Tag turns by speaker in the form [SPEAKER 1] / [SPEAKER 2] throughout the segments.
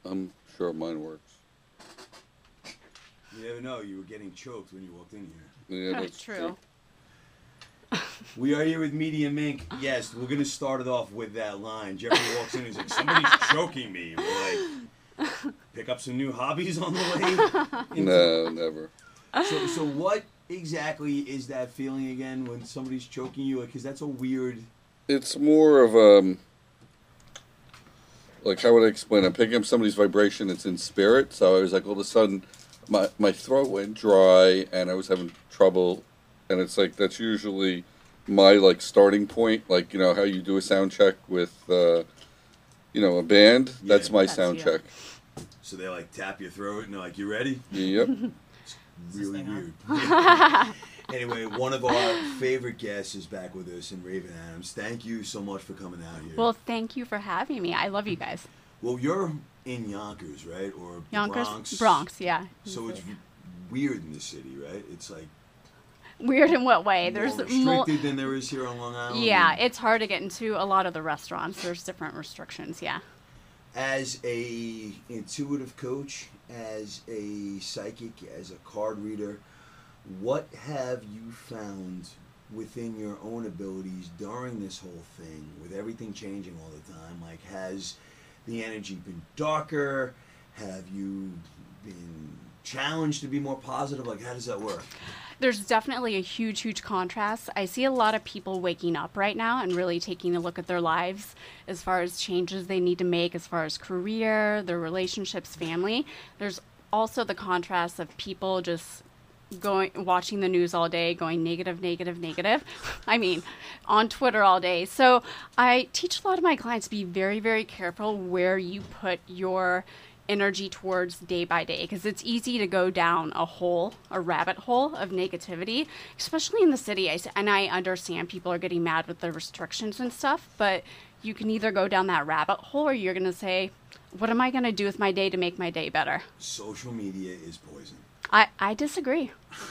[SPEAKER 1] I'm sure mine works.
[SPEAKER 2] You never know. You were getting choked when you walked in here.
[SPEAKER 1] Yeah, that's
[SPEAKER 3] True.
[SPEAKER 2] We are here with Media Mink. Yes, we're gonna start it off with that line. Jeffrey walks in and he's like, "Somebody's choking me." We're like, pick up some new hobbies on the way.
[SPEAKER 1] No, never.
[SPEAKER 2] So what exactly is that feeling again when somebody's choking you? Because that's a weird.
[SPEAKER 1] It's more of like how would I explain? I'm picking up somebody's vibration. It's in spirit. So I was like, all of a sudden, my throat went dry, and I was having trouble. And it's like that's usually my like starting point. Like how you do a sound check with a band.
[SPEAKER 2] Yeah.
[SPEAKER 1] That's my
[SPEAKER 3] That's
[SPEAKER 1] sound
[SPEAKER 3] you.
[SPEAKER 1] check.
[SPEAKER 2] So they like tap your throat and they're like, "You ready?"
[SPEAKER 1] Yep.
[SPEAKER 2] Really weird. Anyway, one of our favorite guests is back with us, and Raven Adams. Thank you so much for coming out here.
[SPEAKER 3] Well, thank you for having me. I love you guys.
[SPEAKER 2] Well, you're in Yonkers, right? Or the
[SPEAKER 3] Yonkers,
[SPEAKER 2] Bronx.
[SPEAKER 3] yeah.
[SPEAKER 2] So it's weird in the city, right? It's like
[SPEAKER 3] Weird in what way?
[SPEAKER 2] more
[SPEAKER 3] There's
[SPEAKER 2] restricted than there is here on Long Island.
[SPEAKER 3] Yeah,
[SPEAKER 2] and
[SPEAKER 3] it's hard to get into a lot of the restaurants. There's different restrictions, yeah.
[SPEAKER 2] as a intuitive coach, as a psychic, as a card reader, what have you found within your own abilities during this whole thing, with everything changing all the time? Like, has the energy been darker? Have you been challenged to be more positive? Like, how does that work?
[SPEAKER 3] There's definitely a huge contrast. I see a lot of people waking up right now and really taking a look at their lives as far as changes they need to make as far as career, their relationships, family. There's also the contrast of people just watching the news all day, going negative. I mean, on Twitter all day. So I teach a lot of my clients to be very careful where you put your energy towards day by day, because it's easy to go down a rabbit hole of negativity, especially in the city. And I understand people are getting mad with the restrictions and stuff, but you can either go down that rabbit hole or you're going to say, what am I going to do with my day to make my day better?
[SPEAKER 2] Social media is poison.
[SPEAKER 3] I disagree.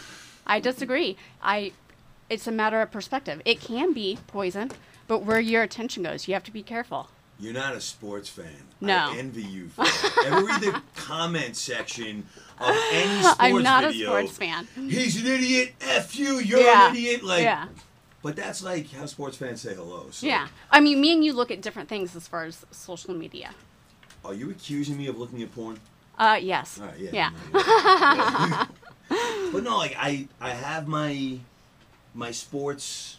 [SPEAKER 3] It's a matter of perspective. It can be poison, but where your attention goes, you have to be careful.
[SPEAKER 2] You're not a sports fan.
[SPEAKER 3] No.
[SPEAKER 2] I envy you for that. Ever read the comment section of any sports
[SPEAKER 3] I'm not
[SPEAKER 2] video?
[SPEAKER 3] a sports fan.
[SPEAKER 2] He's an idiot. F you. You're an idiot. Like,
[SPEAKER 3] yeah.
[SPEAKER 2] But that's like how sports fans say hello. So
[SPEAKER 3] Yeah. I mean, me and you look at different things as far as social media.
[SPEAKER 2] Are you accusing me of looking at porn?
[SPEAKER 3] Yes.
[SPEAKER 2] All right, yeah.
[SPEAKER 3] Yeah.
[SPEAKER 2] Yeah. But no, like I have my sports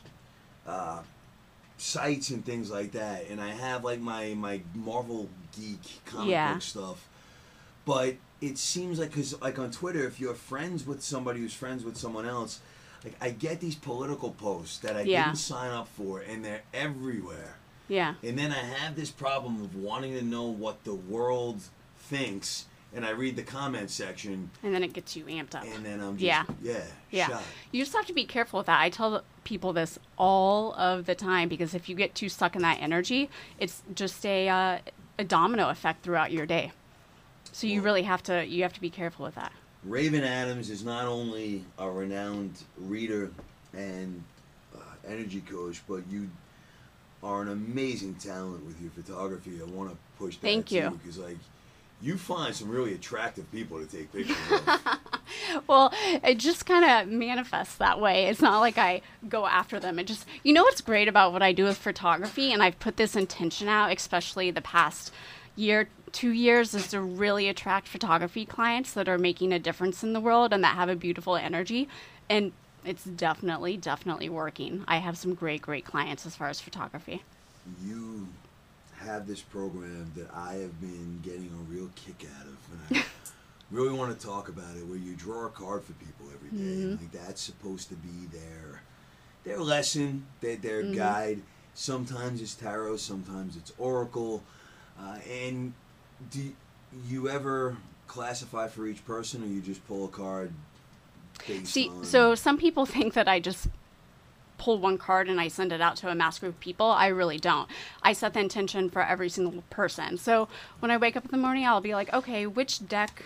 [SPEAKER 2] sites and things like that, and I have like my Marvel geek comic book stuff. But it seems like, because like on Twitter, if you're friends with somebody who's friends with someone else, like I get these political posts that I didn't sign up for, and they're everywhere.
[SPEAKER 3] Yeah.
[SPEAKER 2] And then I have this problem of wanting to know what the world thinks, and I read the comment section,
[SPEAKER 3] And then it gets you amped up.
[SPEAKER 2] and then I'm just shot.
[SPEAKER 3] You just have to be careful with that. I tell people this all of the time, because if you get too stuck in that energy, it's just a domino effect throughout your day. So you really have to be careful with that.
[SPEAKER 2] Raven Adams is not only a renowned reader and energy coach, but you are an amazing talent with your photography. I want to push that.
[SPEAKER 3] Thank you.
[SPEAKER 2] Because like you find some really attractive people to take pictures of.
[SPEAKER 3] Well, it just kind of manifests that way. It's not like I go after them. It just, what's great about what I do with photography, and I've put this intention out, especially the past year, 2 years, is to really attract photography clients that are making a difference in the world and that have a beautiful energy. And it's definitely working. I have some great clients as far as photography.
[SPEAKER 2] You have this program that I have been getting a real kick out of, and I really want to talk about it, where you draw a card for people every day.
[SPEAKER 3] Mm-hmm.
[SPEAKER 2] And like that's supposed to be their lesson, their guide. Sometimes it's tarot, sometimes it's oracle. And do you ever classify for each person, or you just pull a card based on...
[SPEAKER 3] So some people think that I just pull one card and I send it out to a mass group of people. I really don't. I set the intention for every single person. So when I wake up in the morning, I'll be like, okay, which deck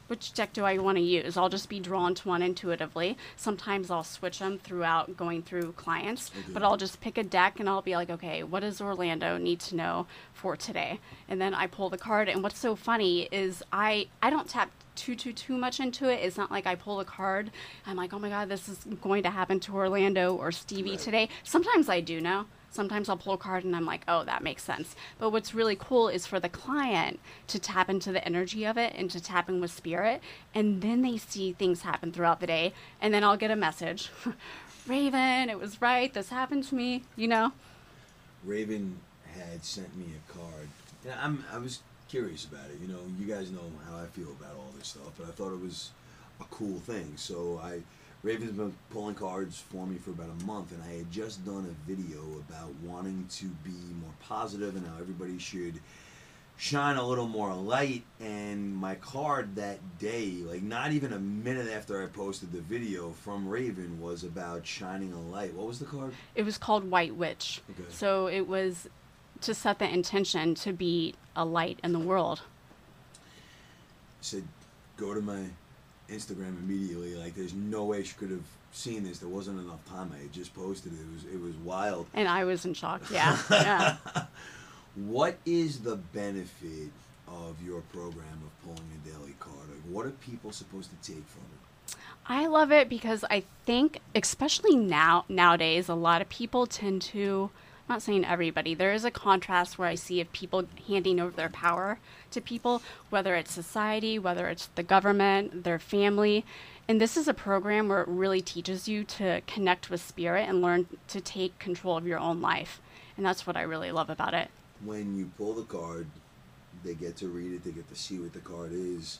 [SPEAKER 3] which deck do I want to use? I'll just be drawn to one intuitively. Sometimes I'll switch them throughout going through clients, but I'll just pick a deck and I'll be like, okay, what does Orlando need to know for today? And then I pull the card. And what's so funny is I don't tap too much into it. It's not like I pull a card, I'm like, oh my God, this is going to happen to Orlando or Stevie today. Sometimes I do know. Sometimes I'll pull a card and I'm like, oh, that makes sense. But what's really cool is for the client to tap into the energy of it and to tap in with spirit. And then they see things happen throughout the day. And then I'll get a message. Raven, it was right. This happened to me, you know?
[SPEAKER 2] Raven had sent me a card. And I was curious about it. You know, you guys know how I feel about all this stuff, but I thought it was a cool thing. So Raven's been pulling cards for me for about a month, and I had just done a video about wanting to be more positive and how everybody should shine a little more light. And my card that day, like not even a minute after I posted the video from Raven, was about shining a light. What was the card?
[SPEAKER 3] It was called White Witch.
[SPEAKER 2] Okay.
[SPEAKER 3] So it was to set the intention to be a light in the world.
[SPEAKER 2] I said, go to my Instagram immediately. Like, there's no way she could have seen this. There wasn't enough time. I had just posted it. It was wild.
[SPEAKER 3] And I was in shock. Yeah. Yeah.
[SPEAKER 2] What is the benefit of your program of pulling a daily card? Like, what are people supposed to take from it?
[SPEAKER 3] I love it because I think, especially nowadays, a lot of people tend to, I'm not saying everybody, there is a contrast where I see of people handing over their power to people, whether it's society, whether it's the government, their family. And this is a program where it really teaches you to connect with spirit and learn to take control of your own life. And that's what I really love about it.
[SPEAKER 2] When you pull the card, they get to read it, they get to see what the card is.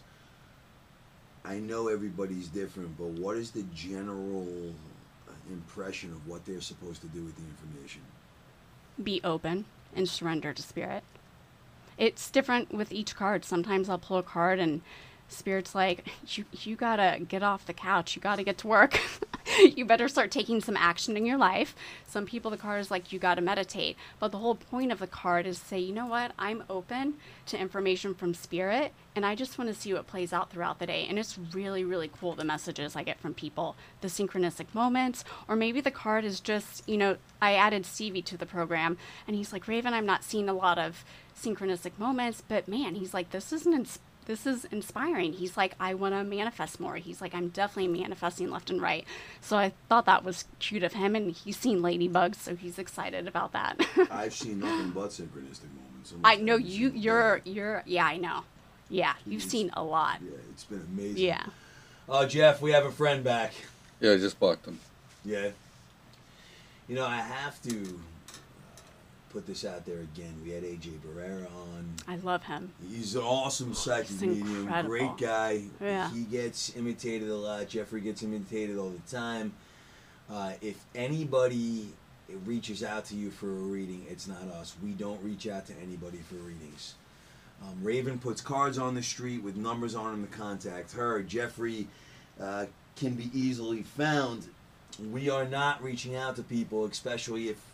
[SPEAKER 2] I know everybody's different, but what is the general impression of what they're supposed to do with the information?
[SPEAKER 3] Be open and surrender to spirit. It's different with each card. Sometimes I'll pull a card and spirit's like, you gotta get off the couch. You gotta get to work. You better start taking some action in your life. Some people, the card is like, you gotta meditate. But the whole point of the card is to say, you know what? I'm open to information from spirit, and I just want to see what plays out throughout the day. And it's really, really cool, the messages I get from people, the synchronistic moments, or maybe the card is just, you know, I added Stevie to the program, and he's like, Raven, I'm not seeing a lot of synchronistic moments, but man, he's like, this is inspiring. He's like, I want to manifest more. He's like, I'm definitely manifesting left and right. So I thought that was cute of him, and he's seen ladybugs, so he's excited about that.
[SPEAKER 2] I've seen nothing but synchronistic moments.
[SPEAKER 3] I know you're yeah, I know. Yeah, you've seen a lot.
[SPEAKER 2] Yeah, it's been amazing.
[SPEAKER 3] Yeah.
[SPEAKER 2] Oh, Jeff, we have a friend back.
[SPEAKER 1] Yeah, I just blocked him.
[SPEAKER 2] Yeah. You know, I have to put this out there again. We had AJ Barrera on.
[SPEAKER 3] I love him.
[SPEAKER 2] He's an awesome psychic medium,
[SPEAKER 3] incredible.
[SPEAKER 2] great guy.
[SPEAKER 3] Yeah.
[SPEAKER 2] He gets imitated a lot. Jeffrey gets imitated all the time. If anybody reaches out to you for a reading, it's not us. We don't reach out to anybody for readings. Raven puts cards on the street with numbers on them to contact her. Jeffrey can be easily found. We are not reaching out to people, especially if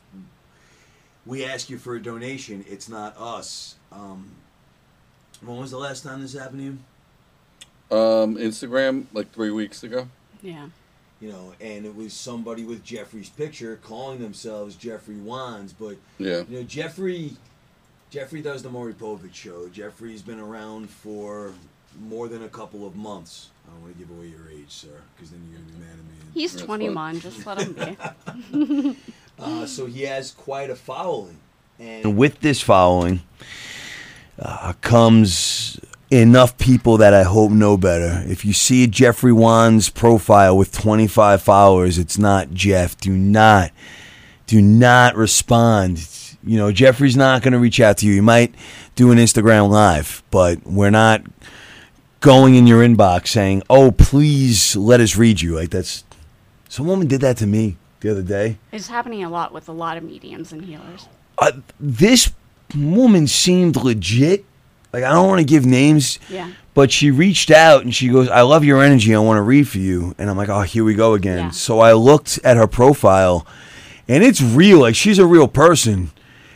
[SPEAKER 2] we ask you for a donation. It's not us. When was the last time this happened to you?
[SPEAKER 1] Instagram, like 3 weeks ago.
[SPEAKER 3] Yeah.
[SPEAKER 2] You know, and it was somebody with Jeffrey's picture calling themselves Jeffrey Wands. But,
[SPEAKER 1] Yeah.
[SPEAKER 2] you know, Jeffrey does the Maury Povich show. Jeffrey's been around for more than a couple of months. I don't want to give away your age, sir, because then you're going to be mad at me.
[SPEAKER 3] He's
[SPEAKER 1] That's
[SPEAKER 3] 21. Just let him be.
[SPEAKER 2] So he has quite a following. And with this following comes enough people that I hope know better. If you see a Jeffrey Wands profile with 25 followers, it's not Jeff. Do not respond. You know, Jeffrey's not going to reach out to you. He might do an Instagram live, but we're not going in your inbox saying, oh, please let us read you. Like, that's, some woman did that to me the other day.
[SPEAKER 3] It's happening a lot with a lot of mediums and healers.
[SPEAKER 2] This woman seemed legit. Like, I don't want to give names,
[SPEAKER 3] Yeah.
[SPEAKER 2] but she reached out and she goes, I love your energy. I want to read for you. And I'm like, oh, here we go again.
[SPEAKER 3] Yeah.
[SPEAKER 2] So I looked at her profile, and it's real. Like, she's a real person.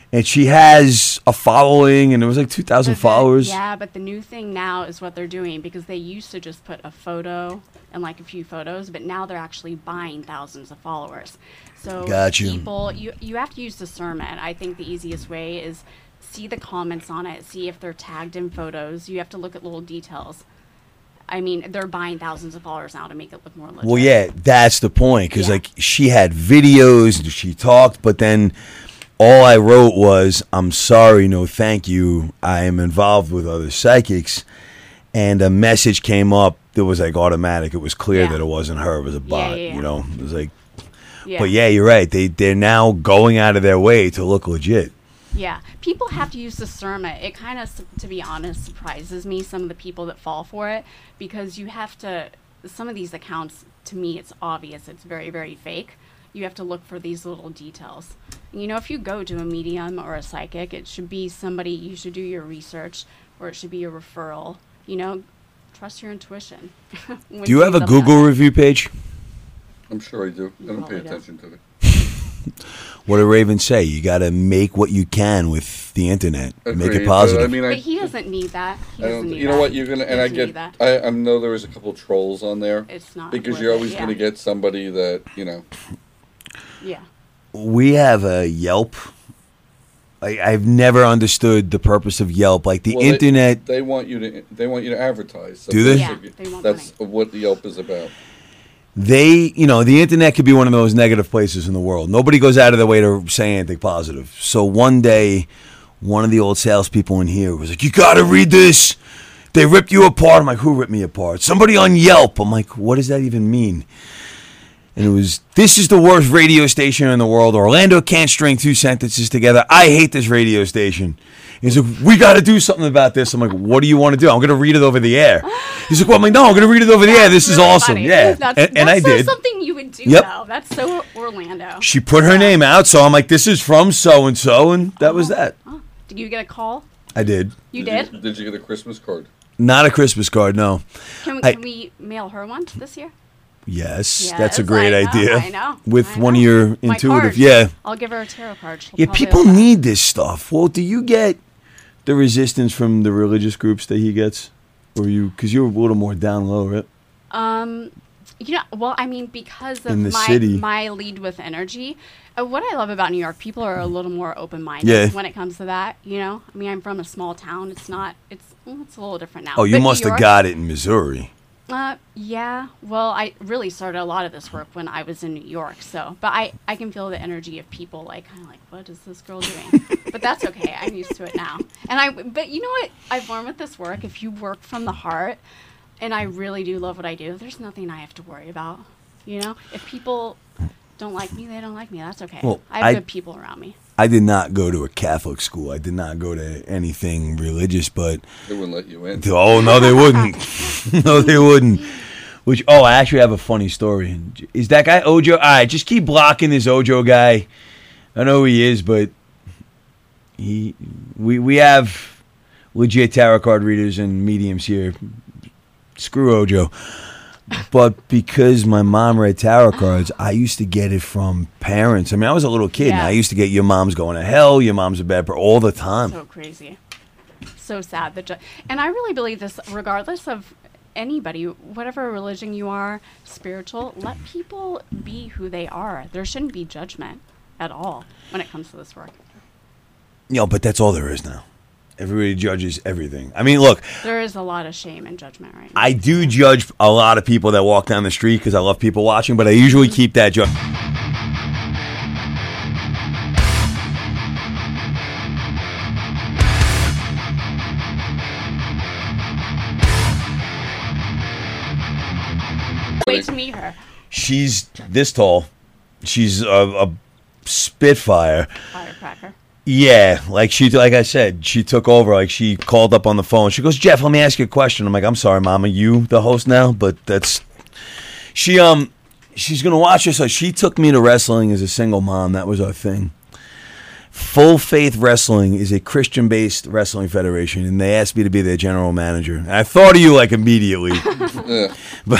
[SPEAKER 4] and she has a following, and it was like 2,000 followers.
[SPEAKER 3] Yeah, but the new thing now is what they're doing, because they used to just put a photo and like a few photos, but now they're actually buying thousands of followers. So
[SPEAKER 4] Got you.
[SPEAKER 3] people, you have to use discernment. I think the easiest way is see the comments on it, see if they're tagged in photos. You have to look at little details. I mean, they're buying thousands of followers now to make it look more legit.
[SPEAKER 4] Well, yeah, that's the point, because
[SPEAKER 3] Yeah.
[SPEAKER 4] like she had videos, and she talked, but then all I wrote was, "I'm sorry, no thank you. I am involved with other psychics," and a message came up that was like automatic. It was clear
[SPEAKER 3] Yeah.
[SPEAKER 4] that it wasn't her; it was a bot.
[SPEAKER 3] yeah.
[SPEAKER 4] You know, it was like.
[SPEAKER 3] Yeah.
[SPEAKER 4] But yeah, you're right. They're now going out of their way to look legit.
[SPEAKER 3] Yeah, people have to use discernment. It kind of, to be honest, surprises me, some of the people that fall for it, because you have to, some of these accounts, to me, it's obvious, it's very, very fake. You have to look for these little details. You know, if you go to a medium or a psychic, it should be somebody, you should do your research, or it should be a referral. You know, trust your intuition.
[SPEAKER 4] Do you have a Google review page?
[SPEAKER 1] I'm sure I do. I don't pay
[SPEAKER 3] probably do.
[SPEAKER 1] attention to it.
[SPEAKER 4] What did Raven say? You got to make what you can with the internet. Make
[SPEAKER 1] Agreed,
[SPEAKER 4] it
[SPEAKER 1] but,
[SPEAKER 4] positive.
[SPEAKER 1] I mean,
[SPEAKER 3] But he doesn't need that. He
[SPEAKER 1] I
[SPEAKER 3] doesn't
[SPEAKER 1] don't.
[SPEAKER 3] need
[SPEAKER 1] You know
[SPEAKER 3] that.
[SPEAKER 1] what? You're gonna, and
[SPEAKER 3] He
[SPEAKER 1] I
[SPEAKER 3] doesn't need
[SPEAKER 1] get.
[SPEAKER 3] that.
[SPEAKER 1] I know there is a couple trolls on there.
[SPEAKER 3] It's not
[SPEAKER 1] because
[SPEAKER 3] worth
[SPEAKER 1] you're
[SPEAKER 3] it,
[SPEAKER 1] always
[SPEAKER 3] yeah.
[SPEAKER 1] gonna get somebody that
[SPEAKER 3] Yeah.
[SPEAKER 4] We have a Yelp. I've never understood the purpose of Yelp. Like the
[SPEAKER 1] Well,
[SPEAKER 4] internet.
[SPEAKER 1] They want you to. They want you to advertise. So
[SPEAKER 4] Do they?
[SPEAKER 3] Yeah,
[SPEAKER 1] basically,
[SPEAKER 3] they want
[SPEAKER 1] that's what the Yelp is about.
[SPEAKER 4] The internet could be one of the most negative places in the world. Nobody goes out of their way to say anything positive. So one day, one of the old salespeople in here was like, "You got to read this. They ripped you apart." I'm like, "Who ripped me apart?" Somebody on Yelp. I'm like, "What does that even mean?" And it was, "This is the worst radio station in the world. Orlando can't string two sentences together. I hate this radio station." He's like, "We got to do something about this." I'm like, "What do you want to do?" "I'm going to read it over the air." He's like, "Well," I'm like, "No, I'm going to read it over the air. This is
[SPEAKER 3] really
[SPEAKER 4] awesome."
[SPEAKER 3] funny.
[SPEAKER 4] Yeah.
[SPEAKER 3] That's
[SPEAKER 4] and I
[SPEAKER 3] so
[SPEAKER 4] did.
[SPEAKER 3] something you would do,
[SPEAKER 4] Yep.
[SPEAKER 3] though. That's so Orlando.
[SPEAKER 4] She put her name out, so I'm like, "This is from so-and-so," and that was that.
[SPEAKER 3] Oh, did you get a call?
[SPEAKER 4] I did.
[SPEAKER 3] You did?
[SPEAKER 1] Did you get a Christmas card?
[SPEAKER 4] Not a Christmas card, no.
[SPEAKER 3] Can
[SPEAKER 4] I-
[SPEAKER 3] we mail her one this year?
[SPEAKER 4] Yes,
[SPEAKER 3] Yes,
[SPEAKER 4] that's a great
[SPEAKER 3] I know,
[SPEAKER 4] idea.
[SPEAKER 3] I know.
[SPEAKER 4] With
[SPEAKER 3] I
[SPEAKER 4] one
[SPEAKER 3] know.
[SPEAKER 4] of your
[SPEAKER 3] My
[SPEAKER 4] intuitive,
[SPEAKER 3] cards.
[SPEAKER 4] yeah.
[SPEAKER 3] I'll give her a tarot card. She'll
[SPEAKER 4] Yeah,
[SPEAKER 3] probably
[SPEAKER 4] people
[SPEAKER 3] love that.
[SPEAKER 4] need this stuff. Well, do you get the resistance from the religious groups that he gets? Or because you're a little more down low, right?
[SPEAKER 3] Well, I mean, because of
[SPEAKER 4] In the city.
[SPEAKER 3] my lead with energy, what I love about New York, people are a little more open-minded
[SPEAKER 4] Yeah.
[SPEAKER 3] when it comes to that, you know? I mean, I'm from a small town. It's a little different now.
[SPEAKER 4] Oh, you
[SPEAKER 3] But New
[SPEAKER 4] must have
[SPEAKER 3] York-
[SPEAKER 4] got it in Missouri.
[SPEAKER 3] Yeah. Well, I really started a lot of this work when I was in New York. But I can feel the energy of people kind of like, what is this girl doing? But that's okay. I'm used to it now. But you know what I've learned with this work? If you work from the heart, and I really do love what I do, there's nothing I have to worry about. You know, if people don't like me, they don't like me. That's okay.
[SPEAKER 4] Well,
[SPEAKER 3] I have good people around me.
[SPEAKER 4] I did not go to a Catholic school. I did not go to anything religious, but
[SPEAKER 1] They wouldn't let you in.
[SPEAKER 4] oh no, they wouldn't. No, they wouldn't. I actually have a funny story. Is that guy Ojo? All right, just keep blocking this Ojo guy. I know who he is, but we have legit tarot card readers and mediums here. Screw Ojo. But because my mom read tarot cards, I used to get it from parents. I mean, I was a little kid, and
[SPEAKER 3] Yeah.
[SPEAKER 4] I used to get your mom's going to hell, your mom's a bad person, all the time.
[SPEAKER 3] So crazy. So sad. And I really believe this, regardless of anybody, whatever religion you are, spiritual, let people be who they are. There shouldn't be judgment at all when it comes to this work.
[SPEAKER 4] But that's all there is now. Everybody judges everything. I mean, look,
[SPEAKER 3] There is a lot of shame and judgment right now.
[SPEAKER 4] I do judge a lot of people that walk down the street because I love people watching, but I usually keep that judge.
[SPEAKER 3] Wait to meet her.
[SPEAKER 4] She's this tall. She's a spitfire.
[SPEAKER 3] Firecracker.
[SPEAKER 4] Yeah, like I said, she took over. Like she called up on the phone. She goes, "Jeff, let me ask you a question." I'm like, "I'm sorry, Mama, you the host now?" But that's she's gonna watch this. So she took me to wrestling as a single mom. That was our thing. Full Faith Wrestling is a Christian-based wrestling federation, and they asked me to be their general manager. And I thought of you like immediately,
[SPEAKER 1] Yeah.
[SPEAKER 4] but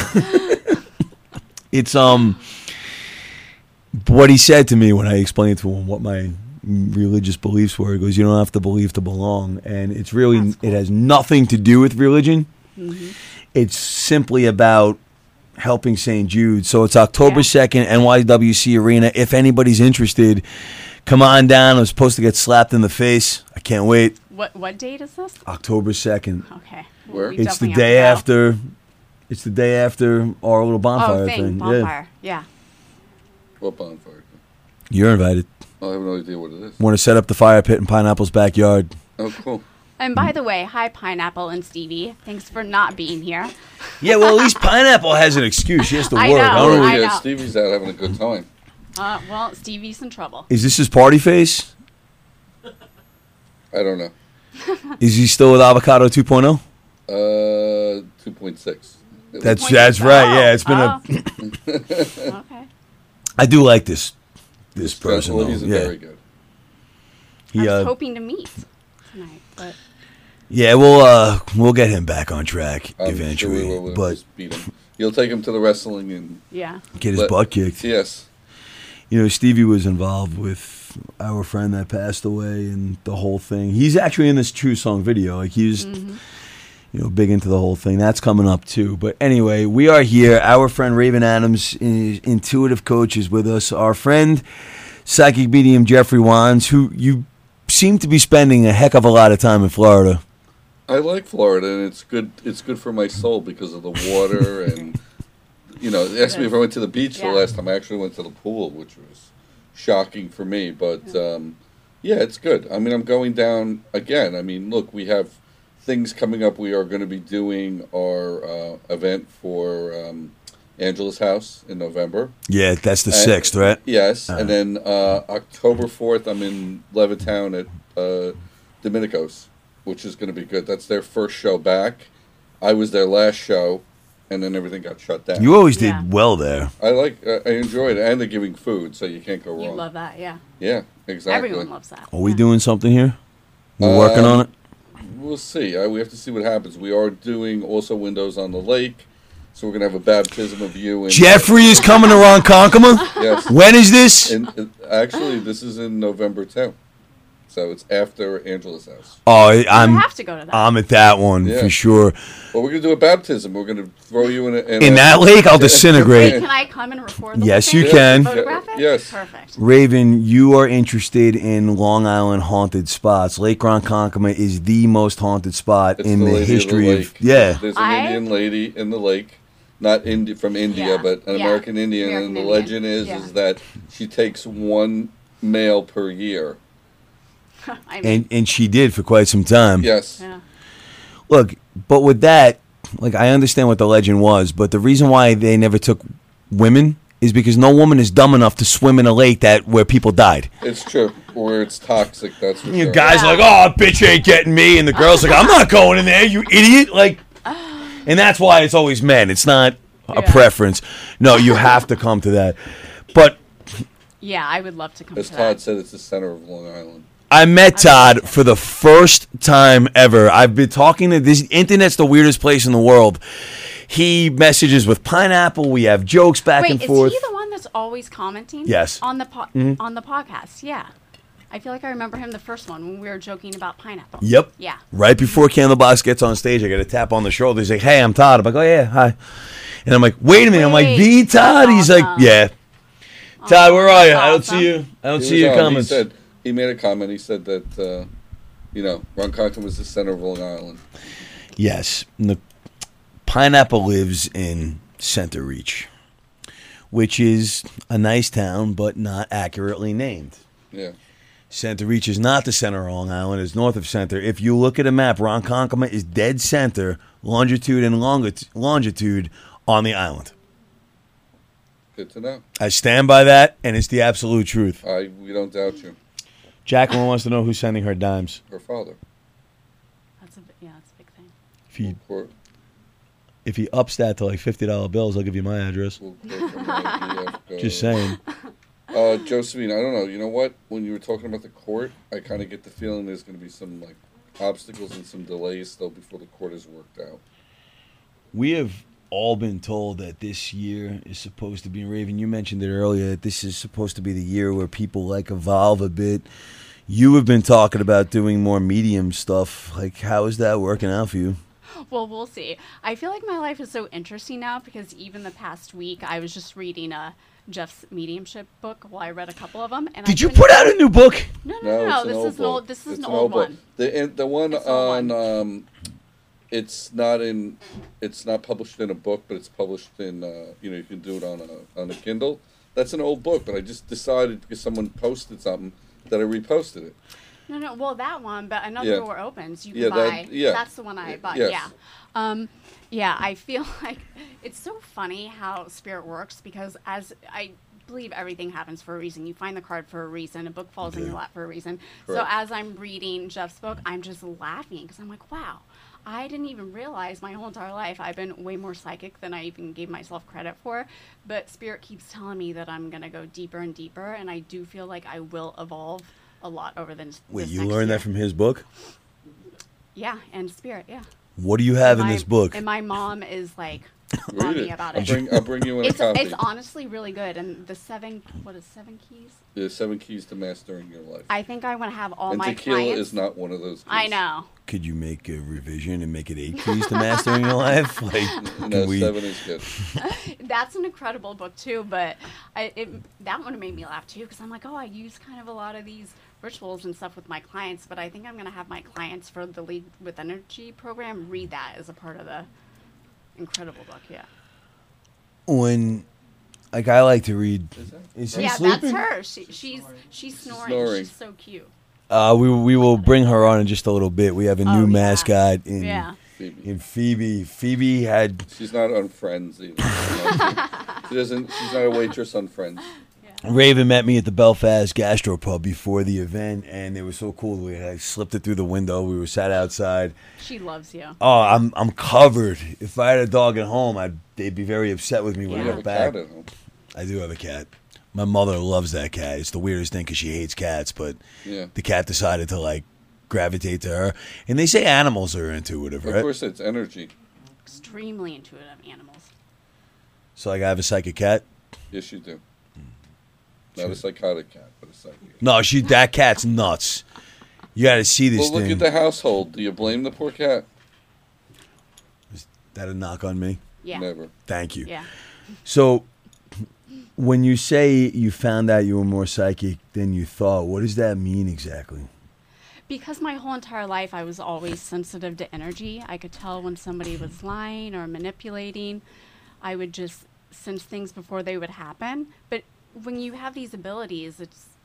[SPEAKER 4] it's what he said to me when I explained to him what my religious beliefs were. He goes, you don't have to believe to belong. And it's really,
[SPEAKER 3] That's cool.
[SPEAKER 4] it has nothing to do with religion.
[SPEAKER 3] Mm-hmm.
[SPEAKER 4] It's simply about helping St. Jude. So it's October
[SPEAKER 3] Yeah.
[SPEAKER 4] 2nd, NYWC Arena. If anybody's interested, come on down. I'm supposed to get slapped in the face. I can't wait.
[SPEAKER 3] What date is this?
[SPEAKER 4] October 2nd.
[SPEAKER 3] Okay.
[SPEAKER 1] Where?
[SPEAKER 3] We
[SPEAKER 4] It's the
[SPEAKER 3] definitely
[SPEAKER 4] day
[SPEAKER 3] have to go.
[SPEAKER 4] after. It's the day after our little bonfire
[SPEAKER 3] Oh,
[SPEAKER 4] thing. Yeah.
[SPEAKER 3] bonfire. Yeah.
[SPEAKER 1] What bonfire?
[SPEAKER 4] You're invited.
[SPEAKER 1] I have no idea what it is.
[SPEAKER 4] Want to set up the fire pit in Pineapple's backyard.
[SPEAKER 1] Oh, cool.
[SPEAKER 3] And by the way, hi Pineapple and Stevie. Thanks for not being here.
[SPEAKER 4] Yeah, well, at least Pineapple has an excuse. She has to work.
[SPEAKER 3] I know.
[SPEAKER 4] don't
[SPEAKER 1] Oh,
[SPEAKER 4] know.
[SPEAKER 3] I
[SPEAKER 1] yeah,
[SPEAKER 3] know.
[SPEAKER 1] Stevie's out having a good time.
[SPEAKER 3] Well, Stevie's in trouble.
[SPEAKER 4] Is this his party face?
[SPEAKER 1] I don't know.
[SPEAKER 4] Is he still with Avocado 2.0?
[SPEAKER 1] 2.6.
[SPEAKER 4] That's right. Yeah, it's been
[SPEAKER 3] Okay.
[SPEAKER 4] I do like this person
[SPEAKER 1] Well,
[SPEAKER 4] though.
[SPEAKER 1] he's
[SPEAKER 4] Yeah.
[SPEAKER 1] very good.
[SPEAKER 4] He,
[SPEAKER 3] I was hoping to meet tonight, but
[SPEAKER 4] yeah, we'll get him back on track
[SPEAKER 1] I'm
[SPEAKER 4] eventually,
[SPEAKER 1] sure we will
[SPEAKER 4] but
[SPEAKER 1] just beat him. You'll take him to the wrestling and
[SPEAKER 3] yeah.
[SPEAKER 4] get his
[SPEAKER 1] let-
[SPEAKER 4] butt kicked.
[SPEAKER 1] Yes.
[SPEAKER 4] You know, Stevie was involved with our friend that passed away and the whole thing. He's actually in this True Song video. Like he's, you know, big into the whole thing. That's coming up too. But anyway, we are here. Our friend Raven Adams, intuitive coach, is with us. Our friend, psychic medium Jeffrey Wands, who you seem to be spending a heck of a lot of time in Florida.
[SPEAKER 1] I like Florida, and it's good. It's good for my soul because of the water, and you know, they asked me if I went to the beach
[SPEAKER 3] Yeah.
[SPEAKER 1] the last time. I actually went to the pool, which was shocking for me. But yeah, it's good. I mean, I'm going down again. I mean, look, we have things coming up. We are going to be doing our event for Angela's house in November.
[SPEAKER 4] Yeah, that's the
[SPEAKER 1] And-
[SPEAKER 4] 6th, right?
[SPEAKER 1] Yes, and then October 4th, I'm in Levittown at Domenico's, which is going to be good. That's their first show back. I was their last show, and then everything got shut down.
[SPEAKER 4] You always did
[SPEAKER 3] Yeah.
[SPEAKER 4] well there.
[SPEAKER 1] I enjoyed it, and they're giving food, so you can't go wrong.
[SPEAKER 3] You love that, yeah.
[SPEAKER 1] Yeah, exactly.
[SPEAKER 3] Everyone loves that.
[SPEAKER 4] Are we doing something here? We're working on it?
[SPEAKER 1] We'll see. We have to see what happens. We are doing also Windows on the Lake, so we're going to have a baptism of you. And
[SPEAKER 4] Jeffrey is coming to Ronkonkoma?
[SPEAKER 1] Yes.
[SPEAKER 4] When is this?
[SPEAKER 1] Actually, this is in November too, so it's after Angela's house.
[SPEAKER 4] Oh,
[SPEAKER 3] You
[SPEAKER 4] I'm
[SPEAKER 3] have to go to that.
[SPEAKER 4] I'm at that one
[SPEAKER 1] Yeah.
[SPEAKER 4] for sure.
[SPEAKER 1] Well, we're going to do a baptism. We're going to throw you
[SPEAKER 4] In that lake, I'll disintegrate.
[SPEAKER 3] Can I come and record the
[SPEAKER 4] Yes,
[SPEAKER 3] whole
[SPEAKER 4] you
[SPEAKER 3] thing?
[SPEAKER 4] can.
[SPEAKER 3] Photograph it?
[SPEAKER 1] Yes.
[SPEAKER 3] Perfect.
[SPEAKER 4] Raven, you are interested in Long Island haunted spots. Lake Ronkonkoma is the most haunted spot
[SPEAKER 1] It's
[SPEAKER 4] in the
[SPEAKER 1] lady
[SPEAKER 4] history
[SPEAKER 1] of
[SPEAKER 4] of.
[SPEAKER 1] the lake.
[SPEAKER 4] Yeah.
[SPEAKER 1] There's an
[SPEAKER 3] I-
[SPEAKER 1] Indian lady in the lake, not from India,
[SPEAKER 3] Yeah,
[SPEAKER 1] but an
[SPEAKER 3] yeah.
[SPEAKER 1] American Indian,
[SPEAKER 3] American
[SPEAKER 1] and the
[SPEAKER 3] Indian,
[SPEAKER 1] legend is
[SPEAKER 3] yeah.
[SPEAKER 1] that she takes one male per year.
[SPEAKER 3] I mean,
[SPEAKER 4] And she did for quite some time.
[SPEAKER 1] Yes.
[SPEAKER 3] yeah.
[SPEAKER 4] Look, but with that, like I understand what the legend was, but the reason why they never took women is because no woman is dumb enough to swim in a lake where people died.
[SPEAKER 1] It's true. Or it's toxic, that's for
[SPEAKER 4] You
[SPEAKER 1] sure.
[SPEAKER 4] guys are like, oh, bitch ain't getting me, and the girls like, I'm not going in there, you idiot. Like, and that's why it's always men. It's not a
[SPEAKER 3] Yeah.
[SPEAKER 4] preference. No, you have to come to that. But
[SPEAKER 3] Yeah, I would love to come
[SPEAKER 1] As
[SPEAKER 3] to
[SPEAKER 1] Todd
[SPEAKER 3] that.
[SPEAKER 1] said, it's the center of Long Island.
[SPEAKER 4] I met Todd for the first time ever. I've been talking to this. Internet's the weirdest place in the world. He messages with Pineapple. We have jokes back
[SPEAKER 3] Wait,
[SPEAKER 4] and
[SPEAKER 3] is
[SPEAKER 4] forth.
[SPEAKER 3] he the one that's always commenting?
[SPEAKER 4] Yes.
[SPEAKER 3] On the on the podcast, yeah. I feel like I remember him the first one when we were joking about pineapple.
[SPEAKER 4] Yep.
[SPEAKER 3] Yeah.
[SPEAKER 4] Right before Candlebox gets on stage, I get a tap on the shoulder. He's like, "Hey, I'm Todd." I'm like, "Oh yeah, hi." And I'm like, "Wait a minute." I'm like,
[SPEAKER 3] Wait,
[SPEAKER 4] "The Todd?"
[SPEAKER 3] that's
[SPEAKER 4] He's like,
[SPEAKER 3] awesome.
[SPEAKER 4] "Yeah." Todd, where are you?
[SPEAKER 3] that's
[SPEAKER 4] I don't
[SPEAKER 3] awesome.
[SPEAKER 4] see you. I don't
[SPEAKER 1] He
[SPEAKER 4] see
[SPEAKER 1] was
[SPEAKER 4] your
[SPEAKER 1] on.
[SPEAKER 4] comments.
[SPEAKER 1] He made a comment. He said that, Ronkonkoma was the center of Long Island.
[SPEAKER 4] Yes. And the Pineapple lives in Center Reach, which is a nice town, but not accurately named.
[SPEAKER 1] Yeah.
[SPEAKER 4] Center Reach is not the center of Long Island. It's north of Center. If you look at a map, Ronkonkoma is dead center, longitude and longitude on the island.
[SPEAKER 1] Good to know.
[SPEAKER 4] I stand by that, and it's the absolute truth.
[SPEAKER 1] We don't doubt you.
[SPEAKER 4] Jacqueline wants to know who's sending her dimes.
[SPEAKER 1] Her father.
[SPEAKER 3] That's a big thing.
[SPEAKER 4] If he ups that to like $50 bills, I'll give you my address.
[SPEAKER 1] We'll go from IVF,
[SPEAKER 4] Just saying.
[SPEAKER 1] Josephine, I don't know. You know what? When you were talking about the court, I kind of get the feeling there's going to be some like obstacles and some delays still before the court is worked out.
[SPEAKER 4] We have all been told that this year is supposed to be, Raven, you mentioned it earlier, that this is supposed to be the year where people like evolve a bit. You have been talking about doing more medium stuff. Like, how is that working out for you?
[SPEAKER 3] Well, we'll see. I feel like my life is so interesting now because even the past week, I was just reading Jeff's mediumship book. Well, I read a couple of them. And
[SPEAKER 4] Did you put out a new book?
[SPEAKER 3] No. This is an old. This is an old one.
[SPEAKER 1] The one
[SPEAKER 3] It's an old
[SPEAKER 1] on it's not published in a book, but it's published in you can do it on a Kindle. That's an old book, but I just decided because someone posted something that I reposted it.
[SPEAKER 3] No. Well, that one, but another
[SPEAKER 1] Yeah.
[SPEAKER 3] door opens. You
[SPEAKER 1] Yeah,
[SPEAKER 3] can buy.
[SPEAKER 1] yeah.
[SPEAKER 3] That's the one I bought.
[SPEAKER 1] Yes.
[SPEAKER 3] Yeah. Yeah. I feel like it's so funny how spirit works because as I believe everything happens for a reason. You find the card for a reason. A book falls in your lap for a reason.
[SPEAKER 1] Correct.
[SPEAKER 3] So as I'm reading Jeff's book, I'm just laughing because I'm like, wow. I didn't even realize my whole entire life I've been way more psychic than I even gave myself credit for. But Spirit keeps telling me that I'm going to go deeper and deeper, and I do feel like I will evolve a lot over this
[SPEAKER 4] Wait,
[SPEAKER 3] this
[SPEAKER 4] you
[SPEAKER 3] next
[SPEAKER 4] learned
[SPEAKER 3] year.
[SPEAKER 4] that from his book?
[SPEAKER 3] Yeah, and Spirit, yeah.
[SPEAKER 4] What do you have in
[SPEAKER 3] My-
[SPEAKER 4] this book?
[SPEAKER 3] And my mom is like
[SPEAKER 1] Read
[SPEAKER 3] on me
[SPEAKER 1] it.
[SPEAKER 3] about
[SPEAKER 1] I'll
[SPEAKER 3] it.
[SPEAKER 1] bring you in a
[SPEAKER 3] It's
[SPEAKER 1] copy.
[SPEAKER 3] honestly really good. And the seven keys?
[SPEAKER 1] The 7 keys to mastering your life.
[SPEAKER 3] I think I want to have all
[SPEAKER 1] And
[SPEAKER 3] my
[SPEAKER 1] tequila
[SPEAKER 3] clients.
[SPEAKER 1] is not one of those keys.
[SPEAKER 3] I know.
[SPEAKER 4] Could you make a revision and make it 8 keys to mastering your life? Like,
[SPEAKER 1] No,
[SPEAKER 4] can we?
[SPEAKER 1] 7 is good.
[SPEAKER 3] That's an incredible book too, but that one made me laugh too because I'm like, oh, I use kind of a lot of these rituals and stuff with my clients, but I think I'm going to have my clients for the Lead with Energy program read that as a part of the incredible book. Yeah.
[SPEAKER 4] When, like, I like to read.
[SPEAKER 1] Is that?
[SPEAKER 4] Is he
[SPEAKER 3] Yeah,
[SPEAKER 4] sleeping?
[SPEAKER 3] that's her. She's snoring.
[SPEAKER 1] Snoring.
[SPEAKER 3] She's so cute.
[SPEAKER 4] We will bring her on in just a little bit. We have a new
[SPEAKER 3] Oh, yeah.
[SPEAKER 4] mascot in
[SPEAKER 3] Yeah.
[SPEAKER 1] Phoebe.
[SPEAKER 4] in Phoebe. Phoebe had
[SPEAKER 1] She's not on Friends either. She's not a waitress on Friends.
[SPEAKER 4] Raven met me at the Belfast Gastropub before the event, and it was so cool. I slipped it through the window. We were sat outside.
[SPEAKER 3] She loves you.
[SPEAKER 4] Oh, I'm covered. If I had a dog at home, they'd be very upset with me when
[SPEAKER 3] Yeah.
[SPEAKER 4] I
[SPEAKER 1] You
[SPEAKER 4] got
[SPEAKER 1] have a
[SPEAKER 4] back.
[SPEAKER 1] cat at home.
[SPEAKER 4] I do have a cat. My mother loves that cat. It's the weirdest thing because she hates cats, but
[SPEAKER 1] Yeah.
[SPEAKER 4] the cat decided to like gravitate to her. And they say animals are intuitive,
[SPEAKER 1] Of
[SPEAKER 4] right?
[SPEAKER 1] course, it's energy.
[SPEAKER 3] Extremely intuitive animals.
[SPEAKER 4] So like I have a psychic cat.
[SPEAKER 1] Yes, you do. Not a psychotic cat, but a psychic.
[SPEAKER 4] No, that cat's nuts. You got to see this
[SPEAKER 1] Well, look
[SPEAKER 4] thing.
[SPEAKER 1] at the household. Do you blame the poor cat?
[SPEAKER 4] Is that a knock on me?
[SPEAKER 3] Yeah.
[SPEAKER 1] Never.
[SPEAKER 4] Thank you.
[SPEAKER 3] Yeah.
[SPEAKER 4] So, when you say you found out you were more psychic than you thought, what does that mean exactly?
[SPEAKER 3] Because my whole entire life I was always sensitive to energy. I could tell when somebody was lying or manipulating. I would just sense things before they would happen. But when you have these abilities,